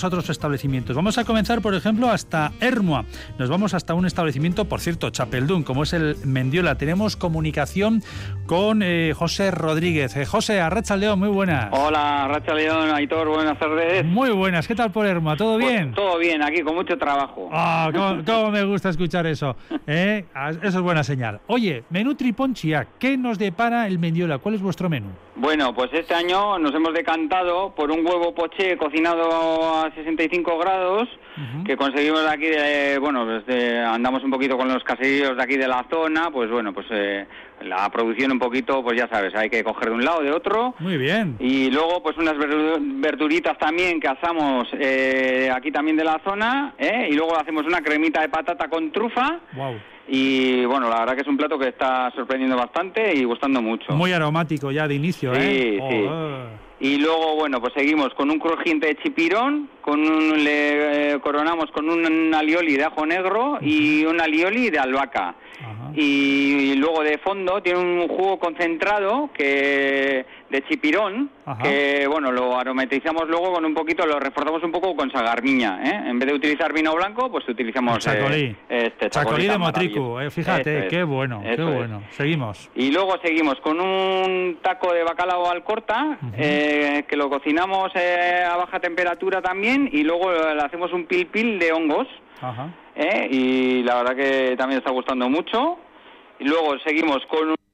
S2: a otros establecimientos. Vamos a comenzar, por ejemplo, hasta Ermua. Nos vamos hasta un establecimiento, por cierto, chapeldún, como es el Mendiola. Tenemos comunicación con eh, José Rodríguez. Eh, José, arratsaldeon, muy buenas.
S10: Hola, arratsaldeon, Aitor, buenas tardes.
S2: Muy buenas, ¿qué tal por Ermua? ¿Todo bien?
S10: Pues, todo bien, aquí con mucho trabajo.
S2: Ah, cómo, cómo me gusta escuchar eso. ¿Eh? Eso es buena señal. Oye, menú Triponchia, ¿qué nos depara el Mendiola? ¿Cuál es vuestro menú?
S10: Bueno, pues este año nos hemos decantado por un huevo poché cocinado a sesenta y cinco grados, uh-huh. que conseguimos de aquí, de, bueno, pues de, andamos un poquito con los caseríos de aquí de la zona, pues bueno, pues eh, la producción un poquito, pues ya sabes, hay que coger de un lado, de otro.
S2: Muy bien.
S10: Y luego pues unas verduritas también que asamos eh, aquí también de la zona, ¿eh? Y luego hacemos una cremita de patata con trufa.
S2: Wow.
S10: Y bueno, la verdad que es un plato que está sorprendiendo bastante y gustando mucho.
S2: Muy aromático ya de inicio,
S10: sí,
S2: ¿eh?
S10: Sí,
S2: oh,
S10: sí. Y luego, bueno, pues seguimos con un crujiente de chipirón, con un, le eh, coronamos con un alioli de ajo negro uh-huh. y un alioli de albahaca. Uh-huh. Y, y luego de fondo tiene un jugo concentrado que de chipirón, uh-huh. que bueno, lo aromatizamos luego con un poquito, lo reforzamos un poco con sagarmiña, ¿eh? En vez de utilizar vino blanco, pues utilizamos
S2: chacolí.
S10: Eh, este
S2: chacolí de Motricu, eh, fíjate, es, qué bueno, qué bueno. Es. Seguimos.
S10: Y luego seguimos con un taco de bacalao al corta, uh-huh. eh, que lo cocinamos eh, a baja temperatura también, y luego le hacemos un pil pil de hongos. Ajá. ¿Eh? Y la verdad que también está gustando mucho. Y luego seguimos con un,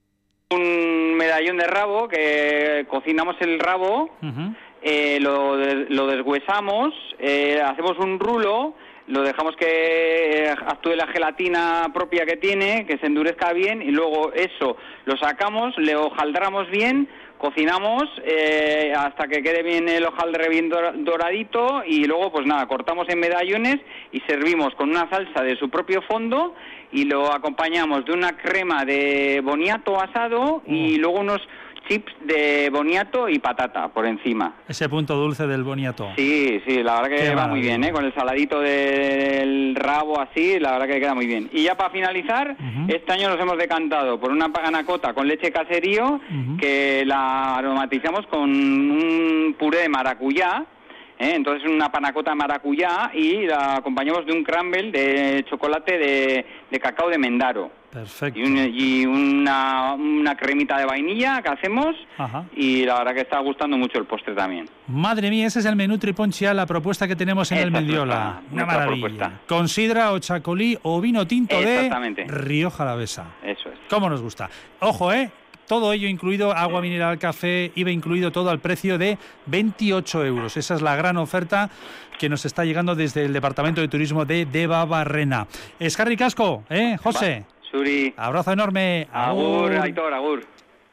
S10: un medallón de rabo, que cocinamos el rabo, uh-huh. eh, lo, de, lo deshuesamos, eh, hacemos un rulo, lo dejamos que actúe la gelatina propia que tiene, que se endurezca bien, y luego eso lo sacamos, le hojaldramos bien, cocinamos eh, hasta que quede bien el hojaldre bien doradito, y luego pues nada, cortamos en medallones y servimos con una salsa de su propio fondo, y lo acompañamos de una crema de boniato asado mm. y luego unos chips de boniato y patata por encima.
S2: Ese punto dulce del boniato.
S10: Sí, sí, la verdad que Qué va maravilla. Muy bien, ¿eh? Con el saladito del rabo así, la verdad que queda muy bien. Y ya para finalizar, uh-huh. este año nos hemos decantado por una panacota con leche caserío, uh-huh. que la aromatizamos con un puré de maracuyá, ¿eh? Entonces una panacota de maracuyá, y la acompañamos de un crumble de chocolate de, de cacao de Mendaro.
S2: Perfecto.
S10: Y, un, y una, una cremita de vainilla que hacemos. Ajá. Y la verdad que está gustando mucho el postre también.
S2: Madre mía, ese es el menú Triponchia, la propuesta que tenemos en Esa el Mendiola. Una maravilla. Propuesta. Con sidra o chacolí o vino tinto de Rioja Alavesa.
S10: Eso es.
S2: ¿Cómo nos gusta? Ojo, ¿eh? Todo ello incluido, agua mineral, café, iba incluido todo al precio de veintiocho euros. Esa es la gran oferta que nos está llegando desde el Departamento de Turismo de Debabarrena. Escarri Casco, ¿eh, José?
S10: Va. Suri.
S2: Abrazo enorme.
S10: Agur, Aitor, agur.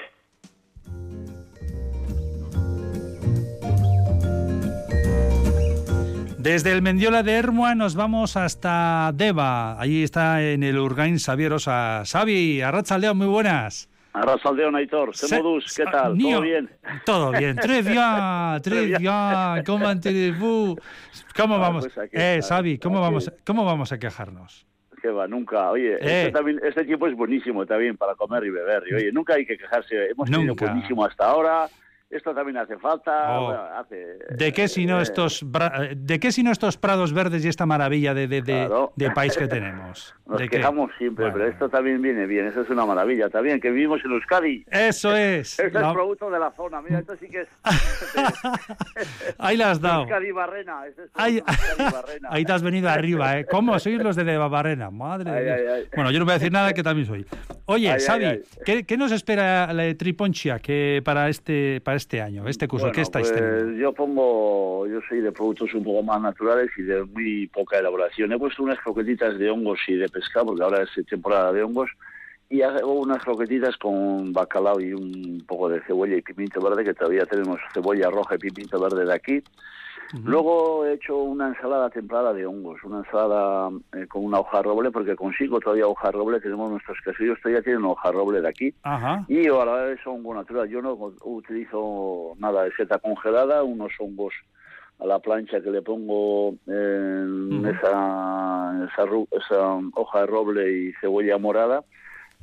S2: Desde el Mendiola de Ermua nos vamos hasta Deva. Allí está en el Urgain Xavier Osa. Xavi, arratsaldeon, muy buenas.
S11: Arratsaldeon, Aitor. Semodus, ¿qué tal?
S2: Nio.
S11: ¿Todo bien?
S2: Todo bien. Très bien, très bien. ¿Cómo entendez-vous? ¿Cómo ah, vamos? Pues eh, Xavi, ¿cómo vamos, ¿cómo vamos a quejarnos?
S11: Que va, nunca. Oye,
S2: eh.
S11: este, también, este equipo es buenísimo también para comer y beber. Y, oye, nunca hay que quejarse. Hemos tenido
S2: nunca.
S11: buenísimo hasta ahora. Esto también hace falta.
S2: Oh.
S11: Bueno, hace,
S2: ¿De qué si no eh, estos de qué si no estos prados verdes y esta maravilla de, de, de, claro. de país que tenemos?
S11: Nos
S2: ¿De
S11: quejamos
S2: qué?
S11: siempre,
S2: bueno.
S11: pero esto también viene bien. Eso es una maravilla. También que vivimos en Euskadi.
S2: Eso es.
S11: Esto
S2: no.
S11: es producto de la zona. Mira, esto sí que es.
S2: Ahí la has dado.
S11: Euskadi Barrena. Este es
S2: ahí,
S11: Barrena.
S2: Ahí te has venido arriba, ¿eh? ¿Cómo sois los de Debabarrena? Madre
S11: ay,
S2: de Dios.
S11: Ay, ay.
S2: Bueno, yo no voy a decir nada, que también soy. Oye, ay, Xavi, ay, ay. ¿Qué, ¿qué nos espera la de Triponchia que para este para este año, este curso?
S11: Bueno,
S2: ¿Qué estáis
S11: pues,
S2: teniendo?
S11: Yo pongo, yo soy de productos un poco más naturales y de muy poca elaboración. He puesto unas croquetitas de hongos y de pescado, porque ahora es temporada de hongos, y hago unas croquetitas con bacalao y un poco de cebolla y pimiento verde, que todavía tenemos cebolla roja y pimiento verde de aquí. Uh-huh. Luego he hecho una ensalada templada de hongos, una ensalada eh, con una hoja roble, porque consigo todavía hoja roble, tenemos nuestros caseríos, todavía tienen hoja roble de aquí. Uh-huh. Y a la vez son hongo natural. Yo no utilizo nada de seta congelada, unos hongos a la plancha que le pongo en uh-huh. esa, esa, esa hoja de roble y cebolla morada,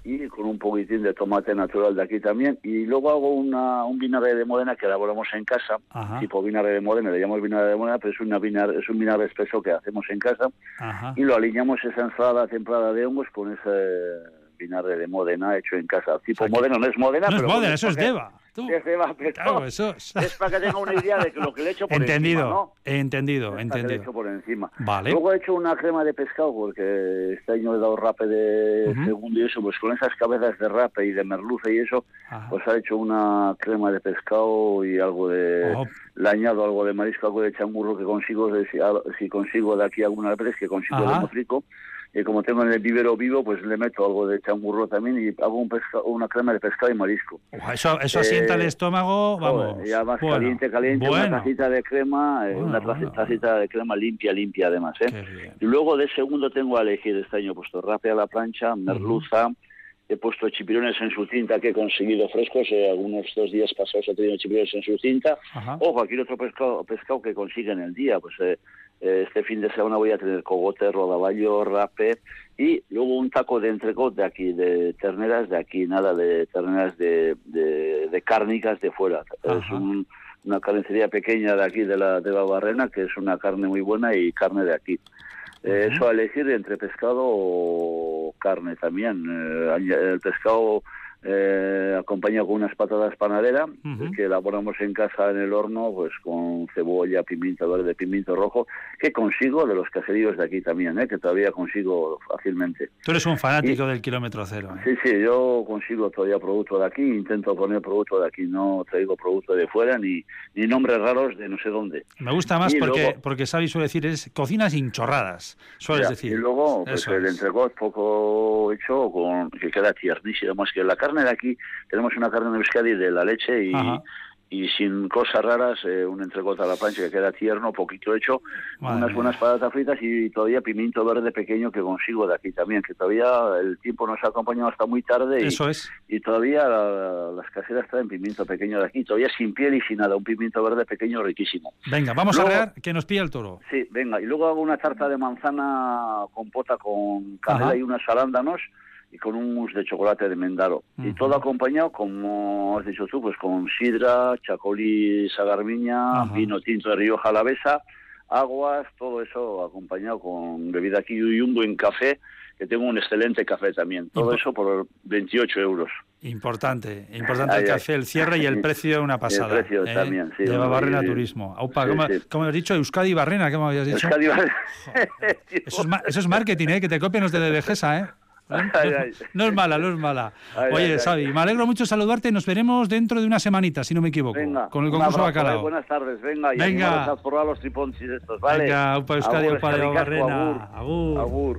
S11: y con un poquitín de tomate natural de aquí también. Y luego hago una, un vinagre de Módena que elaboramos en casa, Ajá. tipo vinagre de Módena, le llamamos vinagre de Módena, pero es, una vinagre, es un vinagre espeso que hacemos en casa. Ajá. Y lo alineamos esa ensalada templada de hongos con ese vinagre de Módena hecho en casa. Tipo o sea, Módena, no es Módena,
S2: no
S11: pero...
S2: es Módena, eso es Deva. Tú.
S11: Es Deva, pero claro, eso es... es para que tenga una idea de que lo que le he hecho por
S2: entendido,
S11: encima, ¿no?
S2: Entendido,
S11: es
S2: entendido.
S11: Para que le he hecho por encima.
S2: Vale.
S11: Luego he hecho una crema de pescado, porque este año he dado rape de uh-huh. segundo y eso, pues con esas cabezas de rape y de merluza y eso, Ajá. pues ha hecho una crema de pescado y algo de... Oh. Le añado algo de marisco, algo de changurro que consigo, de, si, si consigo de aquí algunas veces, que consigo Ajá. de motrico. Y como tengo en el vivero vivo, pues le meto algo de changurro también y hago un pesca, una crema de pescado y marisco.
S2: Eso, eso asienta eh, el estómago, vamos.
S11: Joder, y además bueno, caliente, caliente, bueno. una tacita de crema, eh, bueno, una bueno. tacita de crema limpia, limpia además. ¿eh? Y luego de segundo tengo a elegir este año, he puesto rape a la plancha, merluza, uh-huh. he puesto chipirones en su cinta que he conseguido frescos, eh, algunos dos días pasados he tenido chipirones en su cinta, uh-huh. o cualquier otro pescado, pescado que consiga en el día, pues... Eh, este fin de semana voy a tener cogote, rodaballo, rape y luego un taco de entrecot de aquí, de terneras de aquí, nada de terneras de, de, de cárnicas de fuera. Ajá. Es un, una carnicería pequeña de aquí, de la de Barbarrena, que es una carne muy buena y carne de aquí. Eh, eso a elegir entre pescado o carne también. Eh, el pescado... Eh, acompañado con unas patatas panadera uh-huh. que elaboramos en casa en el horno, pues con cebolla, pimiento verde, pimiento rojo, que consigo de los caseríos de aquí también, ¿eh? que todavía consigo fácilmente.
S2: Tú eres un fanático y, del kilómetro cero. ¿eh?
S11: Sí, sí, yo consigo todavía producto de aquí, intento poner producto de aquí, no traigo producto de fuera ni, ni nombres raros de no sé dónde.
S2: Me gusta más y porque, luego, porque Xavi suele decir, es cocinas sin chorradas, sueles ya, decir.
S11: Y luego, pues Eso el es. entrecot poco hecho, con que queda tiernísimo, más que la carne de aquí tenemos una carne de Euskadi de la leche y, y sin cosas raras, eh, un entrecot a la plancha que queda tierno, poquito hecho, Madre unas buenas patatas fritas y todavía pimiento verde pequeño que consigo de aquí también, que todavía el tiempo nos ha acompañado hasta muy tarde y,
S2: Eso es.
S11: y todavía la, las caseras traen pimiento pequeño de aquí, todavía sin piel y sin nada, un pimiento verde pequeño riquísimo.
S2: Venga, vamos luego, a ver que nos pilla el toro.
S11: Sí, venga, y luego hago una tarta de manzana compota con canela Ajá. y unos arándanos y con un mousse de chocolate de Mendaro. Uh-huh. Y todo acompañado, como has dicho tú, pues con sidra, chacolí sagarmiña, uh-huh. vino tinto de Rioja Alavesa, aguas, todo eso acompañado con bebida aquí y un buen café, que tengo un excelente café también. Todo Impo- eso por veintiocho euros.
S2: Importante, importante ay, el café, ay. el cierre y el precio una pasada.
S11: El precio
S2: ¿eh?
S11: también, sí.
S2: De Barrena Turismo. Aupa, sí, ¿cómo, sí. ¿cómo has dicho? Euskadi Barrena, ¿qué me habías dicho?
S11: Euskadi Barrena.
S2: eso, es ma- eso es marketing, ¿eh? Que te copien los de Devegesa, ¿eh? No, ay, ay. no es mala, no es mala. Ay, Oye, ay, Xavi, ay. me alegro mucho saludarte. Nos veremos dentro de una semanita, si no me equivoco,
S11: venga,
S2: con el concurso
S11: abrazo,
S2: Bacalao.
S11: Eh, buenas tardes, venga. Y
S2: venga.
S11: A por los triponchis estos, ¿vale?
S2: Venga, Aupa Euskadi, Aupa de Barrena.
S11: Agur. Agur.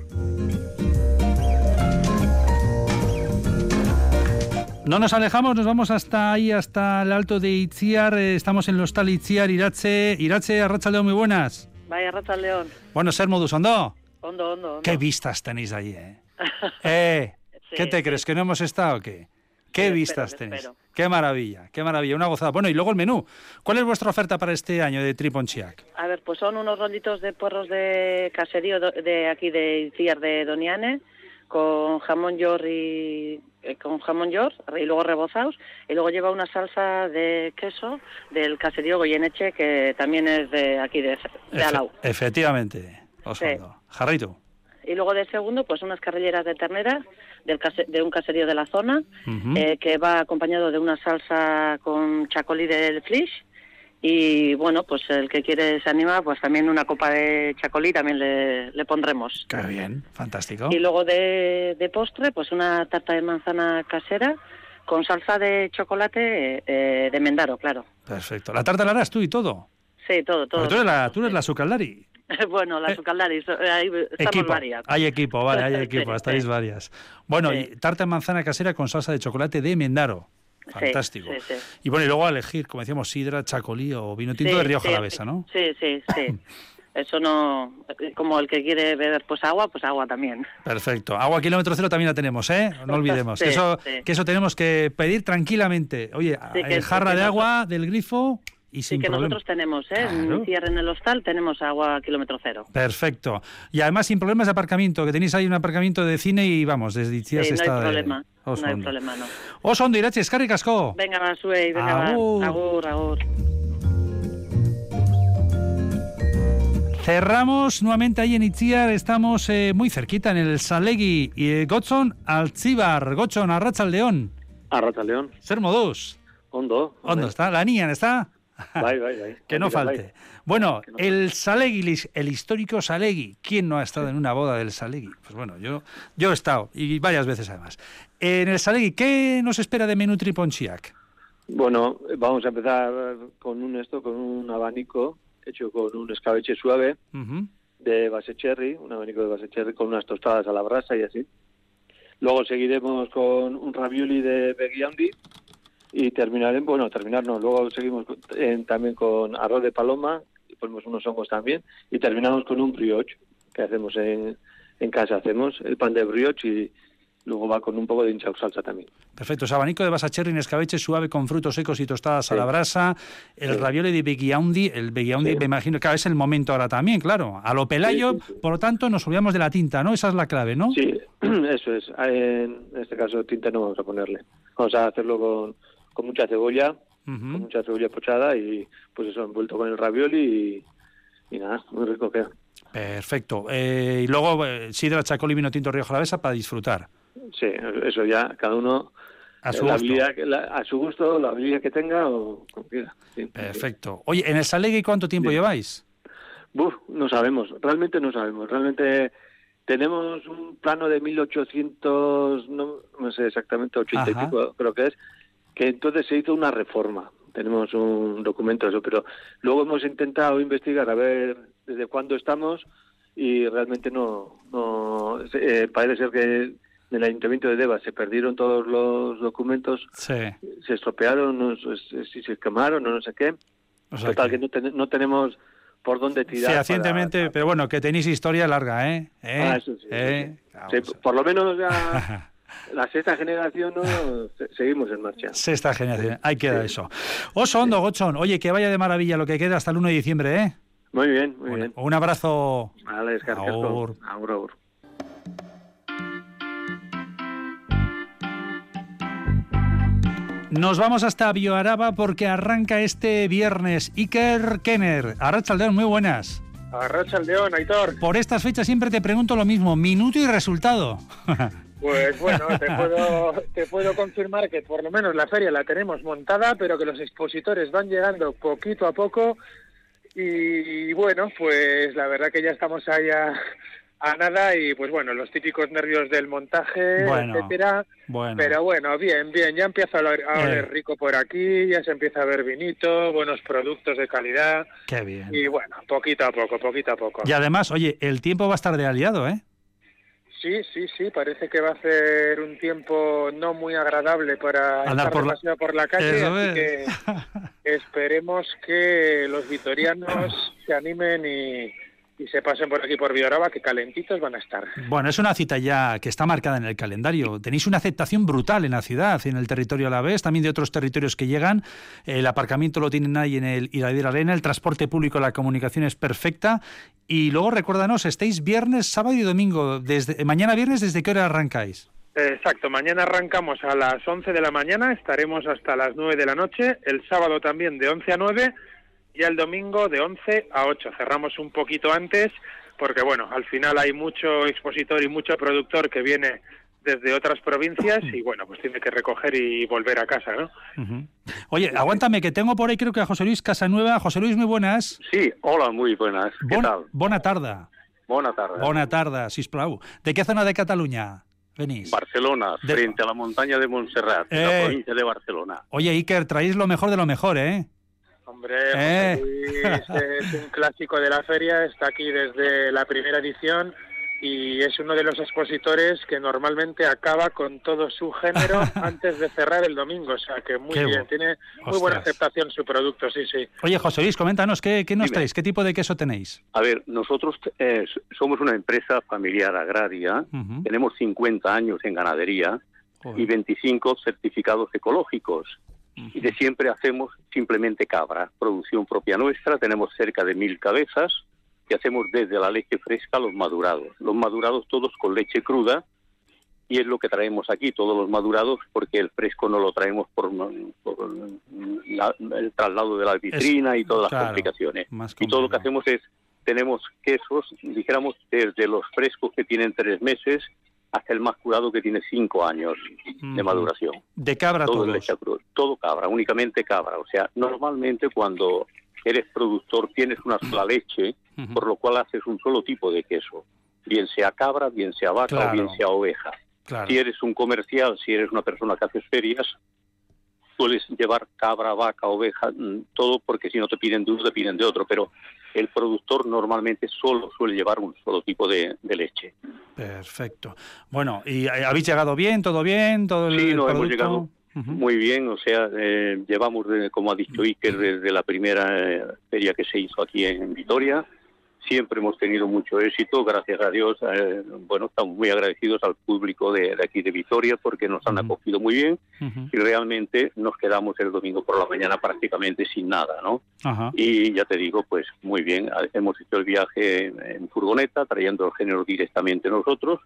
S2: No nos alejamos, nos vamos hasta ahí, hasta el Alto de Itziar. Estamos en el Hostal Itziar, Iratxe. Iratxe, Arratsaldeon, muy buenas.
S12: Vaya, Arratsaldeon.
S2: Bueno, ser modus, ¿ondo?
S12: Ondo, ondo, ondo.
S2: Qué vistas tenéis ahí, ¿eh? eh sí, ¿Qué te sí. crees? ¿Que no hemos estado o qué? ¿Qué sí, vistas espero, tenéis? Espero. Qué maravilla, qué maravilla, una gozada. Bueno, y luego el menú. ¿Cuál es vuestra oferta para este año de Triponchiac?
S12: A ver, pues son unos rollitos de puerros de caserío de aquí de Itziar de Doniane, con jamón york y con jamón york y luego rebozados, y luego lleva una salsa de queso del caserío Goyeneche, que también es de aquí de, de Efe, Alau.
S2: Efectivamente, Osvaldo. Sí. Jarrito.
S12: Y luego de segundo, pues unas carrilleras de ternera del case, de un caserío de la zona, uh-huh. eh, que va acompañado de una salsa con chacolí del Flish. Y bueno, pues el que quiere se anima, pues también una copa de chacolí también le, le pondremos.
S2: Qué bien, fantástico.
S12: Y luego de, de postre, pues una tarta de manzana casera con salsa de chocolate eh, de Mendaro, claro.
S2: Perfecto. ¿La tarta la harás tú y todo?
S12: Sí, todo, todo.
S2: Pero tú eres la, tú eres la sucaldari.
S12: Bueno, la sucaldari, ahí estamos
S2: equipo.
S12: varias.
S2: Hay equipo, vale, hay equipo,
S12: sí,
S2: estáis
S12: sí.
S2: varias. Bueno, sí. y tarta de manzana casera con salsa de chocolate de Mendaro. Fantástico.
S12: Sí, sí, sí.
S2: Y bueno, y luego a elegir, como decíamos, sidra, chacolí o vino tinto
S12: sí,
S2: de Rioja
S12: sí,
S2: Alavesa, ¿no?
S12: Sí, sí, sí. Eso no... Como el que quiere beber pues agua, pues agua también.
S2: Perfecto. Agua kilómetro cero también la tenemos, ¿eh? No olvidemos.
S12: Sí,
S2: que, eso,
S12: sí.
S2: que eso tenemos que pedir tranquilamente. Oye, sí, que, jarra que de agua, del grifo... y sin
S12: sí, que
S2: problema.
S12: nosotros tenemos, ¿eh?
S2: Claro.
S12: En Itziar, en el hostal, tenemos agua a kilómetro cero.
S2: Perfecto. Y además sin problemas de aparcamiento, que tenéis ahí un aparcamiento de cine y vamos, desde Itziar
S12: Sí,
S2: se
S12: no
S2: está...
S12: hay
S2: de-
S12: problema,
S2: Oso
S12: no hay
S2: Ondo.
S12: problema, no.
S2: Oso Ondo, Iratxe, eskerrik asko.
S12: Venga, va, Suey, venga,
S2: Agur.
S12: va. Agur, agur.
S2: Cerramos nuevamente ahí en Itziar, estamos eh, muy cerquita en el Salegui y eh, Gotzon Altzibar, Gotzon Arratsaldeon.
S13: Arratsaldeon.
S2: Zer moduz?
S13: Ondo.
S2: Ondo, ¿está? ¿La niñan está?
S13: Bai, bai, bai.
S2: Que no
S13: Mira,
S2: falte.
S13: bai.
S2: Bueno, el Salegui, el histórico Salegui. ¿Quién no ha estado en una boda del Salegui? Pues bueno, yo, yo he estado, y varias veces además. En el Salegui, ¿qué nos espera de menú triponchiac?
S13: Bueno, vamos a empezar con un esto, con un abanico hecho con un escabeche suave
S2: Uh-huh.
S13: de base cherry, un abanico de base cherry con unas tostadas a la brasa y así. Luego seguiremos con un ravioli de veggie y terminaremos, bueno, terminar no, luego seguimos con- en- también con arroz de paloma, y ponemos unos hongos también, y terminamos con un brioche que hacemos en, en casa, hacemos el pan de brioche y luego va con un poco de hinchau salsa también.
S2: Perfecto, es abanico de basacherry en escabeche suave con frutos secos y tostadas a
S13: Sí.
S2: la brasa, el
S13: Sí.
S2: ravioli de veggiaundi, el veggiaundi
S13: Sí.
S2: me imagino que es el momento ahora también, claro, a lo pelayo,
S13: Sí, sí, sí.
S2: por lo tanto nos olvidamos de la tinta, ¿no? Esa es la clave, ¿no?
S13: Sí, eso es. En este caso tinta no vamos a ponerle. Vamos a hacerlo con, con mucha cebolla,
S2: Ujú.
S13: con mucha cebolla pochada y pues eso, envuelto con el ravioli y, y nada, muy rico queda.
S2: Perfecto. Eh, y luego eh, sidra, chacol y vino tinto Rioja Alavesa para disfrutar.
S13: Sí, eso ya, cada uno
S2: A
S13: eh,
S2: su
S13: la
S2: gusto.
S13: habilidad que- la- a su gusto, la habilidad que tenga o como quiera. Sí.
S2: Perfecto. Oye, ¿en el Salegui cuánto tiempo
S13: Sí.
S2: lleváis?
S13: Buf, no sabemos, realmente no sabemos. Realmente tenemos un plano de mil ochocientos, no, no sé exactamente, ochenta
S2: Ajá.
S13: y pico creo que es, que entonces se hizo una reforma. Tenemos un documento de eso, pero luego hemos intentado investigar a ver desde cuándo estamos y realmente no, no se- eh, parece ser que en el Ayuntamiento de Deva se perdieron todos los documentos,
S2: Sí.
S13: se estropearon, no sé si se quemaron o no sé qué.
S2: O sea
S13: Total,
S2: que-
S13: que, no, ten- no tenemos por dónde tirar.
S2: Fehacientemente,
S13: para-
S2: pero bueno, que tenéis historia larga, ¿eh? ¿Eh?
S13: Ah, eso sí,
S2: ¿Eh?
S13: Sí, por lo menos ya la sexta generación no se- seguimos en marcha.
S2: Sexta generación, ahí queda eso. Oso Ondo, Gotzon, oye, que vaya de maravilla lo que queda hasta el uno de diciembre, ¿eh?
S13: Muy bien, muy bien.
S2: Un abrazo.
S13: Vale, eskerrik asko.
S2: Agur.
S13: Agur, agur.
S2: Nos vamos hasta Bioaraba porque arranca este viernes Iker Kenner. Arratsaldeon, muy buenas.
S14: Arratsaldeon, Aitor.
S2: Por estas fechas siempre te pregunto lo mismo, minuto y resultado.
S14: Pues bueno, te puedo, te puedo confirmar que por lo menos la feria la tenemos montada, pero que los expositores van llegando poquito a poco y bueno, pues la verdad que ya estamos ahí a, a nada y pues bueno, los típicos nervios del montaje,
S2: Bueno,
S14: etcétera.
S2: bueno.
S14: Pero bueno, bien, bien, ya empieza a oler, a oler
S2: Eh.
S14: rico por aquí, ya se empieza a ver vinito, buenos productos de calidad
S2: Qué bien.
S14: y bueno, poquito a poco, poquito a poco.
S2: Y además, oye, el tiempo va a estar de aliado, ¿eh?
S14: Sí, sí, sí, parece que va a ser un tiempo no muy agradable para
S2: Andar
S14: estar
S2: por la-
S14: demasiado por la calle,
S2: Eso
S14: así
S2: es.
S14: que esperemos que los vitorianos se animen y, y se pasen por aquí por Bioraba, que calentitos van a estar.
S2: Bueno, es una cita ya que está marcada en el calendario. Tenéis una aceptación brutal en la ciudad, en el territorio alavés, también de otros territorios que llegan. El aparcamiento lo tienen ahí en el Iradier Arena, el transporte público, la comunicación es perfecta. Y luego, recuérdanos, estáis viernes, sábado y domingo. Desde mañana viernes, ¿desde qué hora arrancáis?
S14: Exacto, mañana arrancamos a las once de la mañana, estaremos hasta las nueve de la noche, el sábado también de once a nueve y el domingo de once a ocho. Cerramos un poquito antes porque, bueno, al final hay mucho expositor y mucho productor que viene desde otras provincias y, bueno, pues tiene que recoger y volver a casa, ¿no?
S2: Uh-huh. Oye, aguántame, que tengo por ahí creo que a José Luis Casanueva. José Luis, muy buenas.
S15: Sí, hola, muy buenas. ¿Qué
S2: Bon,
S15: tal?
S2: Bona tarda.
S15: Bona tarda.
S2: Bona tarda, sisplau. ¿De qué zona de Cataluña venís?
S15: Barcelona,
S2: De-
S15: frente a la montaña de Montserrat, en
S2: Eh.
S15: la provincia de Barcelona.
S2: Oye, Iker, traéis lo mejor de lo mejor, ¿eh?
S14: Hombre,
S2: Eh.
S14: José Luis es un clásico de la feria, está aquí desde la primera edición y es uno de los expositores que normalmente acaba con todo su género antes de cerrar el domingo, o sea que muy
S2: Qué
S14: bien,
S2: bu-
S14: tiene muy buena
S2: Ostras.
S14: aceptación su producto, sí, sí.
S2: Oye, José Luis, coméntanos, ¿qué, qué nos
S15: Dime.
S2: traéis? ¿Qué tipo de queso tenéis?
S15: A ver, nosotros eh, somos una empresa familiar agraria,
S2: Ujú.
S15: tenemos cincuenta años en ganadería
S2: Joder.
S15: y veinticinco certificados ecológicos. Y de siempre hacemos simplemente cabra, producción propia nuestra, tenemos cerca de mil cabezas, que hacemos desde la leche fresca a los madurados. Los madurados todos con leche cruda, y es lo que traemos aquí, todos los madurados, porque el fresco no lo traemos por, por la, el traslado de la vitrina es, y todas claro, las complicaciones. Y todo lo que hacemos es, tenemos quesos, dijéramos, desde los frescos que tienen tres meses hasta el más curado que tiene cinco años de maduración.
S2: ¿De cabra
S15: todo
S2: todos?
S15: Leche cruda, todo cabra, únicamente cabra. O sea, normalmente cuando eres productor tienes una sola leche, uh-huh. por lo cual haces un solo tipo de queso. Bien sea cabra, bien sea vaca claro. o bien sea oveja. Claro. Si eres un comercial, si eres una persona que haces ferias, sueles llevar cabra, vaca, oveja, todo, porque si no te piden de uno, te piden de otro. Pero el productor normalmente solo suele llevar un solo tipo de, de leche.
S2: Perfecto. Bueno, ¿y habéis llegado bien? ¿Todo bien? ¿Todo el
S15: sí, no,
S2: producto?
S15: hemos llegado uh-huh. muy bien. O sea, eh, llevamos, de, como ha dicho Iker, desde la primera eh, feria que se hizo aquí en Vitoria. Siempre hemos tenido mucho éxito, gracias a Dios. Eh, bueno, estamos muy agradecidos al público de, de aquí de Vitoria porque nos han uh-huh. acogido muy bien uh-huh. y realmente nos quedamos el domingo por la mañana prácticamente sin nada, ¿no? Uh-huh. Y ya te digo, pues muy bien, hemos hecho el viaje en furgoneta, trayendo el género directamente nosotros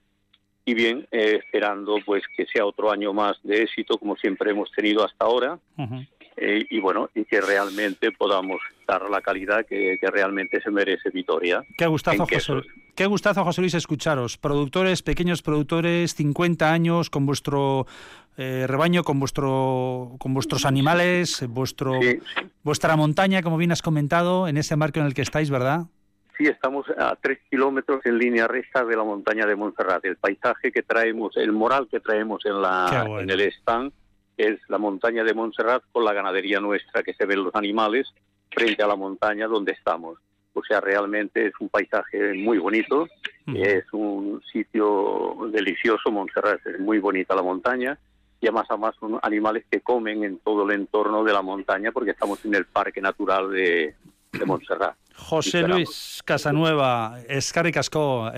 S15: y bien, eh, esperando pues que sea otro año más de éxito como siempre hemos tenido hasta ahora. Uh-huh. Eh, y bueno, y que realmente podamos dar la calidad que, que realmente se merece Vitoria.
S2: Qué gustazo, José, qué gustazo, José Luis, escucharos. Productores, pequeños productores, cincuenta años con vuestro eh, rebaño, con vuestro, con vuestros animales, vuestro, sí, sí. vuestra montaña, como bien has comentado, en ese marco en el que estáis, ¿verdad?
S15: Sí, estamos a tres kilómetros en línea recta de la montaña de Montserrat. El paisaje que traemos, el moral que traemos en, la, bueno. en el stand es la montaña de Montserrat con la ganadería nuestra, que se ven los animales frente a la montaña donde estamos. O sea, realmente es un paisaje muy bonito, uh-huh. es un sitio delicioso. Montserrat es muy bonita la montaña, y además, además son animales que comen en todo el entorno de la montaña porque estamos en el Parque Natural de, de Montserrat.
S2: José Luis Casanueva, eskerrik asko,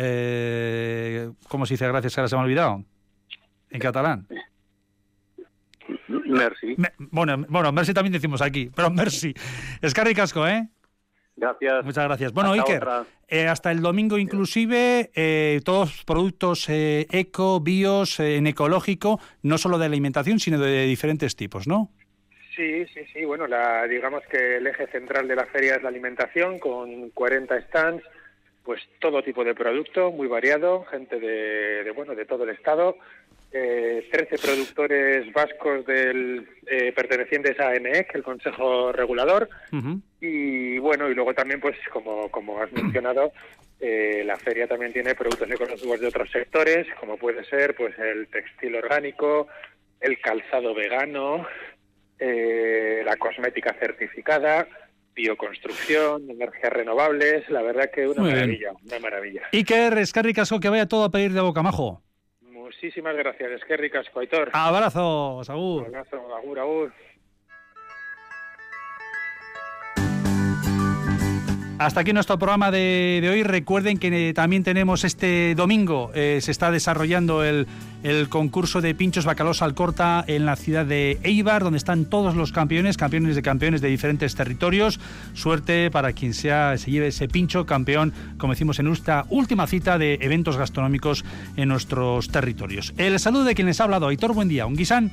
S2: eh, ¿cómo se dice gracias? Ahora se me ha olvidado, en catalán.
S15: Merci.
S2: Me, bueno, bueno, merci también decimos aquí, pero merci. Eskerrik asko, ¿eh?
S15: Gracias.
S2: Muchas gracias. Bueno, hasta Iker, eh, hasta el domingo inclusive, eh, todos productos eh, eco, bios, eh, en ecológico, no solo de alimentación, sino de diferentes tipos, ¿no?
S14: Sí, sí, sí. Bueno, la, digamos que el eje central de la feria es la alimentación, con cuarenta stands, pues todo tipo de producto, muy variado, gente de, de bueno, de todo el estado. Eh, trece productores vascos del eh, pertenecientes a A N E C, el Consejo Regulador, uh-huh. y bueno, y luego también, pues como, como has mencionado, eh, la feria también tiene productos ecológicos de otros sectores, como puede ser pues el textil orgánico, el calzado vegano, eh, la cosmética certificada, bioconstrucción, energías renovables. La verdad que una Muy maravilla, bien. una maravilla.
S2: Iker, eskerrik asko, que vaya todo a pedir de boca, majo.
S14: Muchísimas gracias, eskerrik asko, Aitor.
S2: Abrazos, agur.
S14: Abrazo, agur, agur.
S2: Hasta aquí nuestro programa de, de hoy. Recuerden que también tenemos este domingo, eh, se está desarrollando el, el concurso de pinchos bacalaos Alcorta en la ciudad de Eibar, donde están todos los campeones, campeones de campeones de diferentes territorios. Suerte para quien sea, se lleve ese pincho campeón, como decimos en esta última cita de eventos gastronómicos en nuestros territorios. El saludo de quien les ha hablado, Aitor Buendía, un guisán.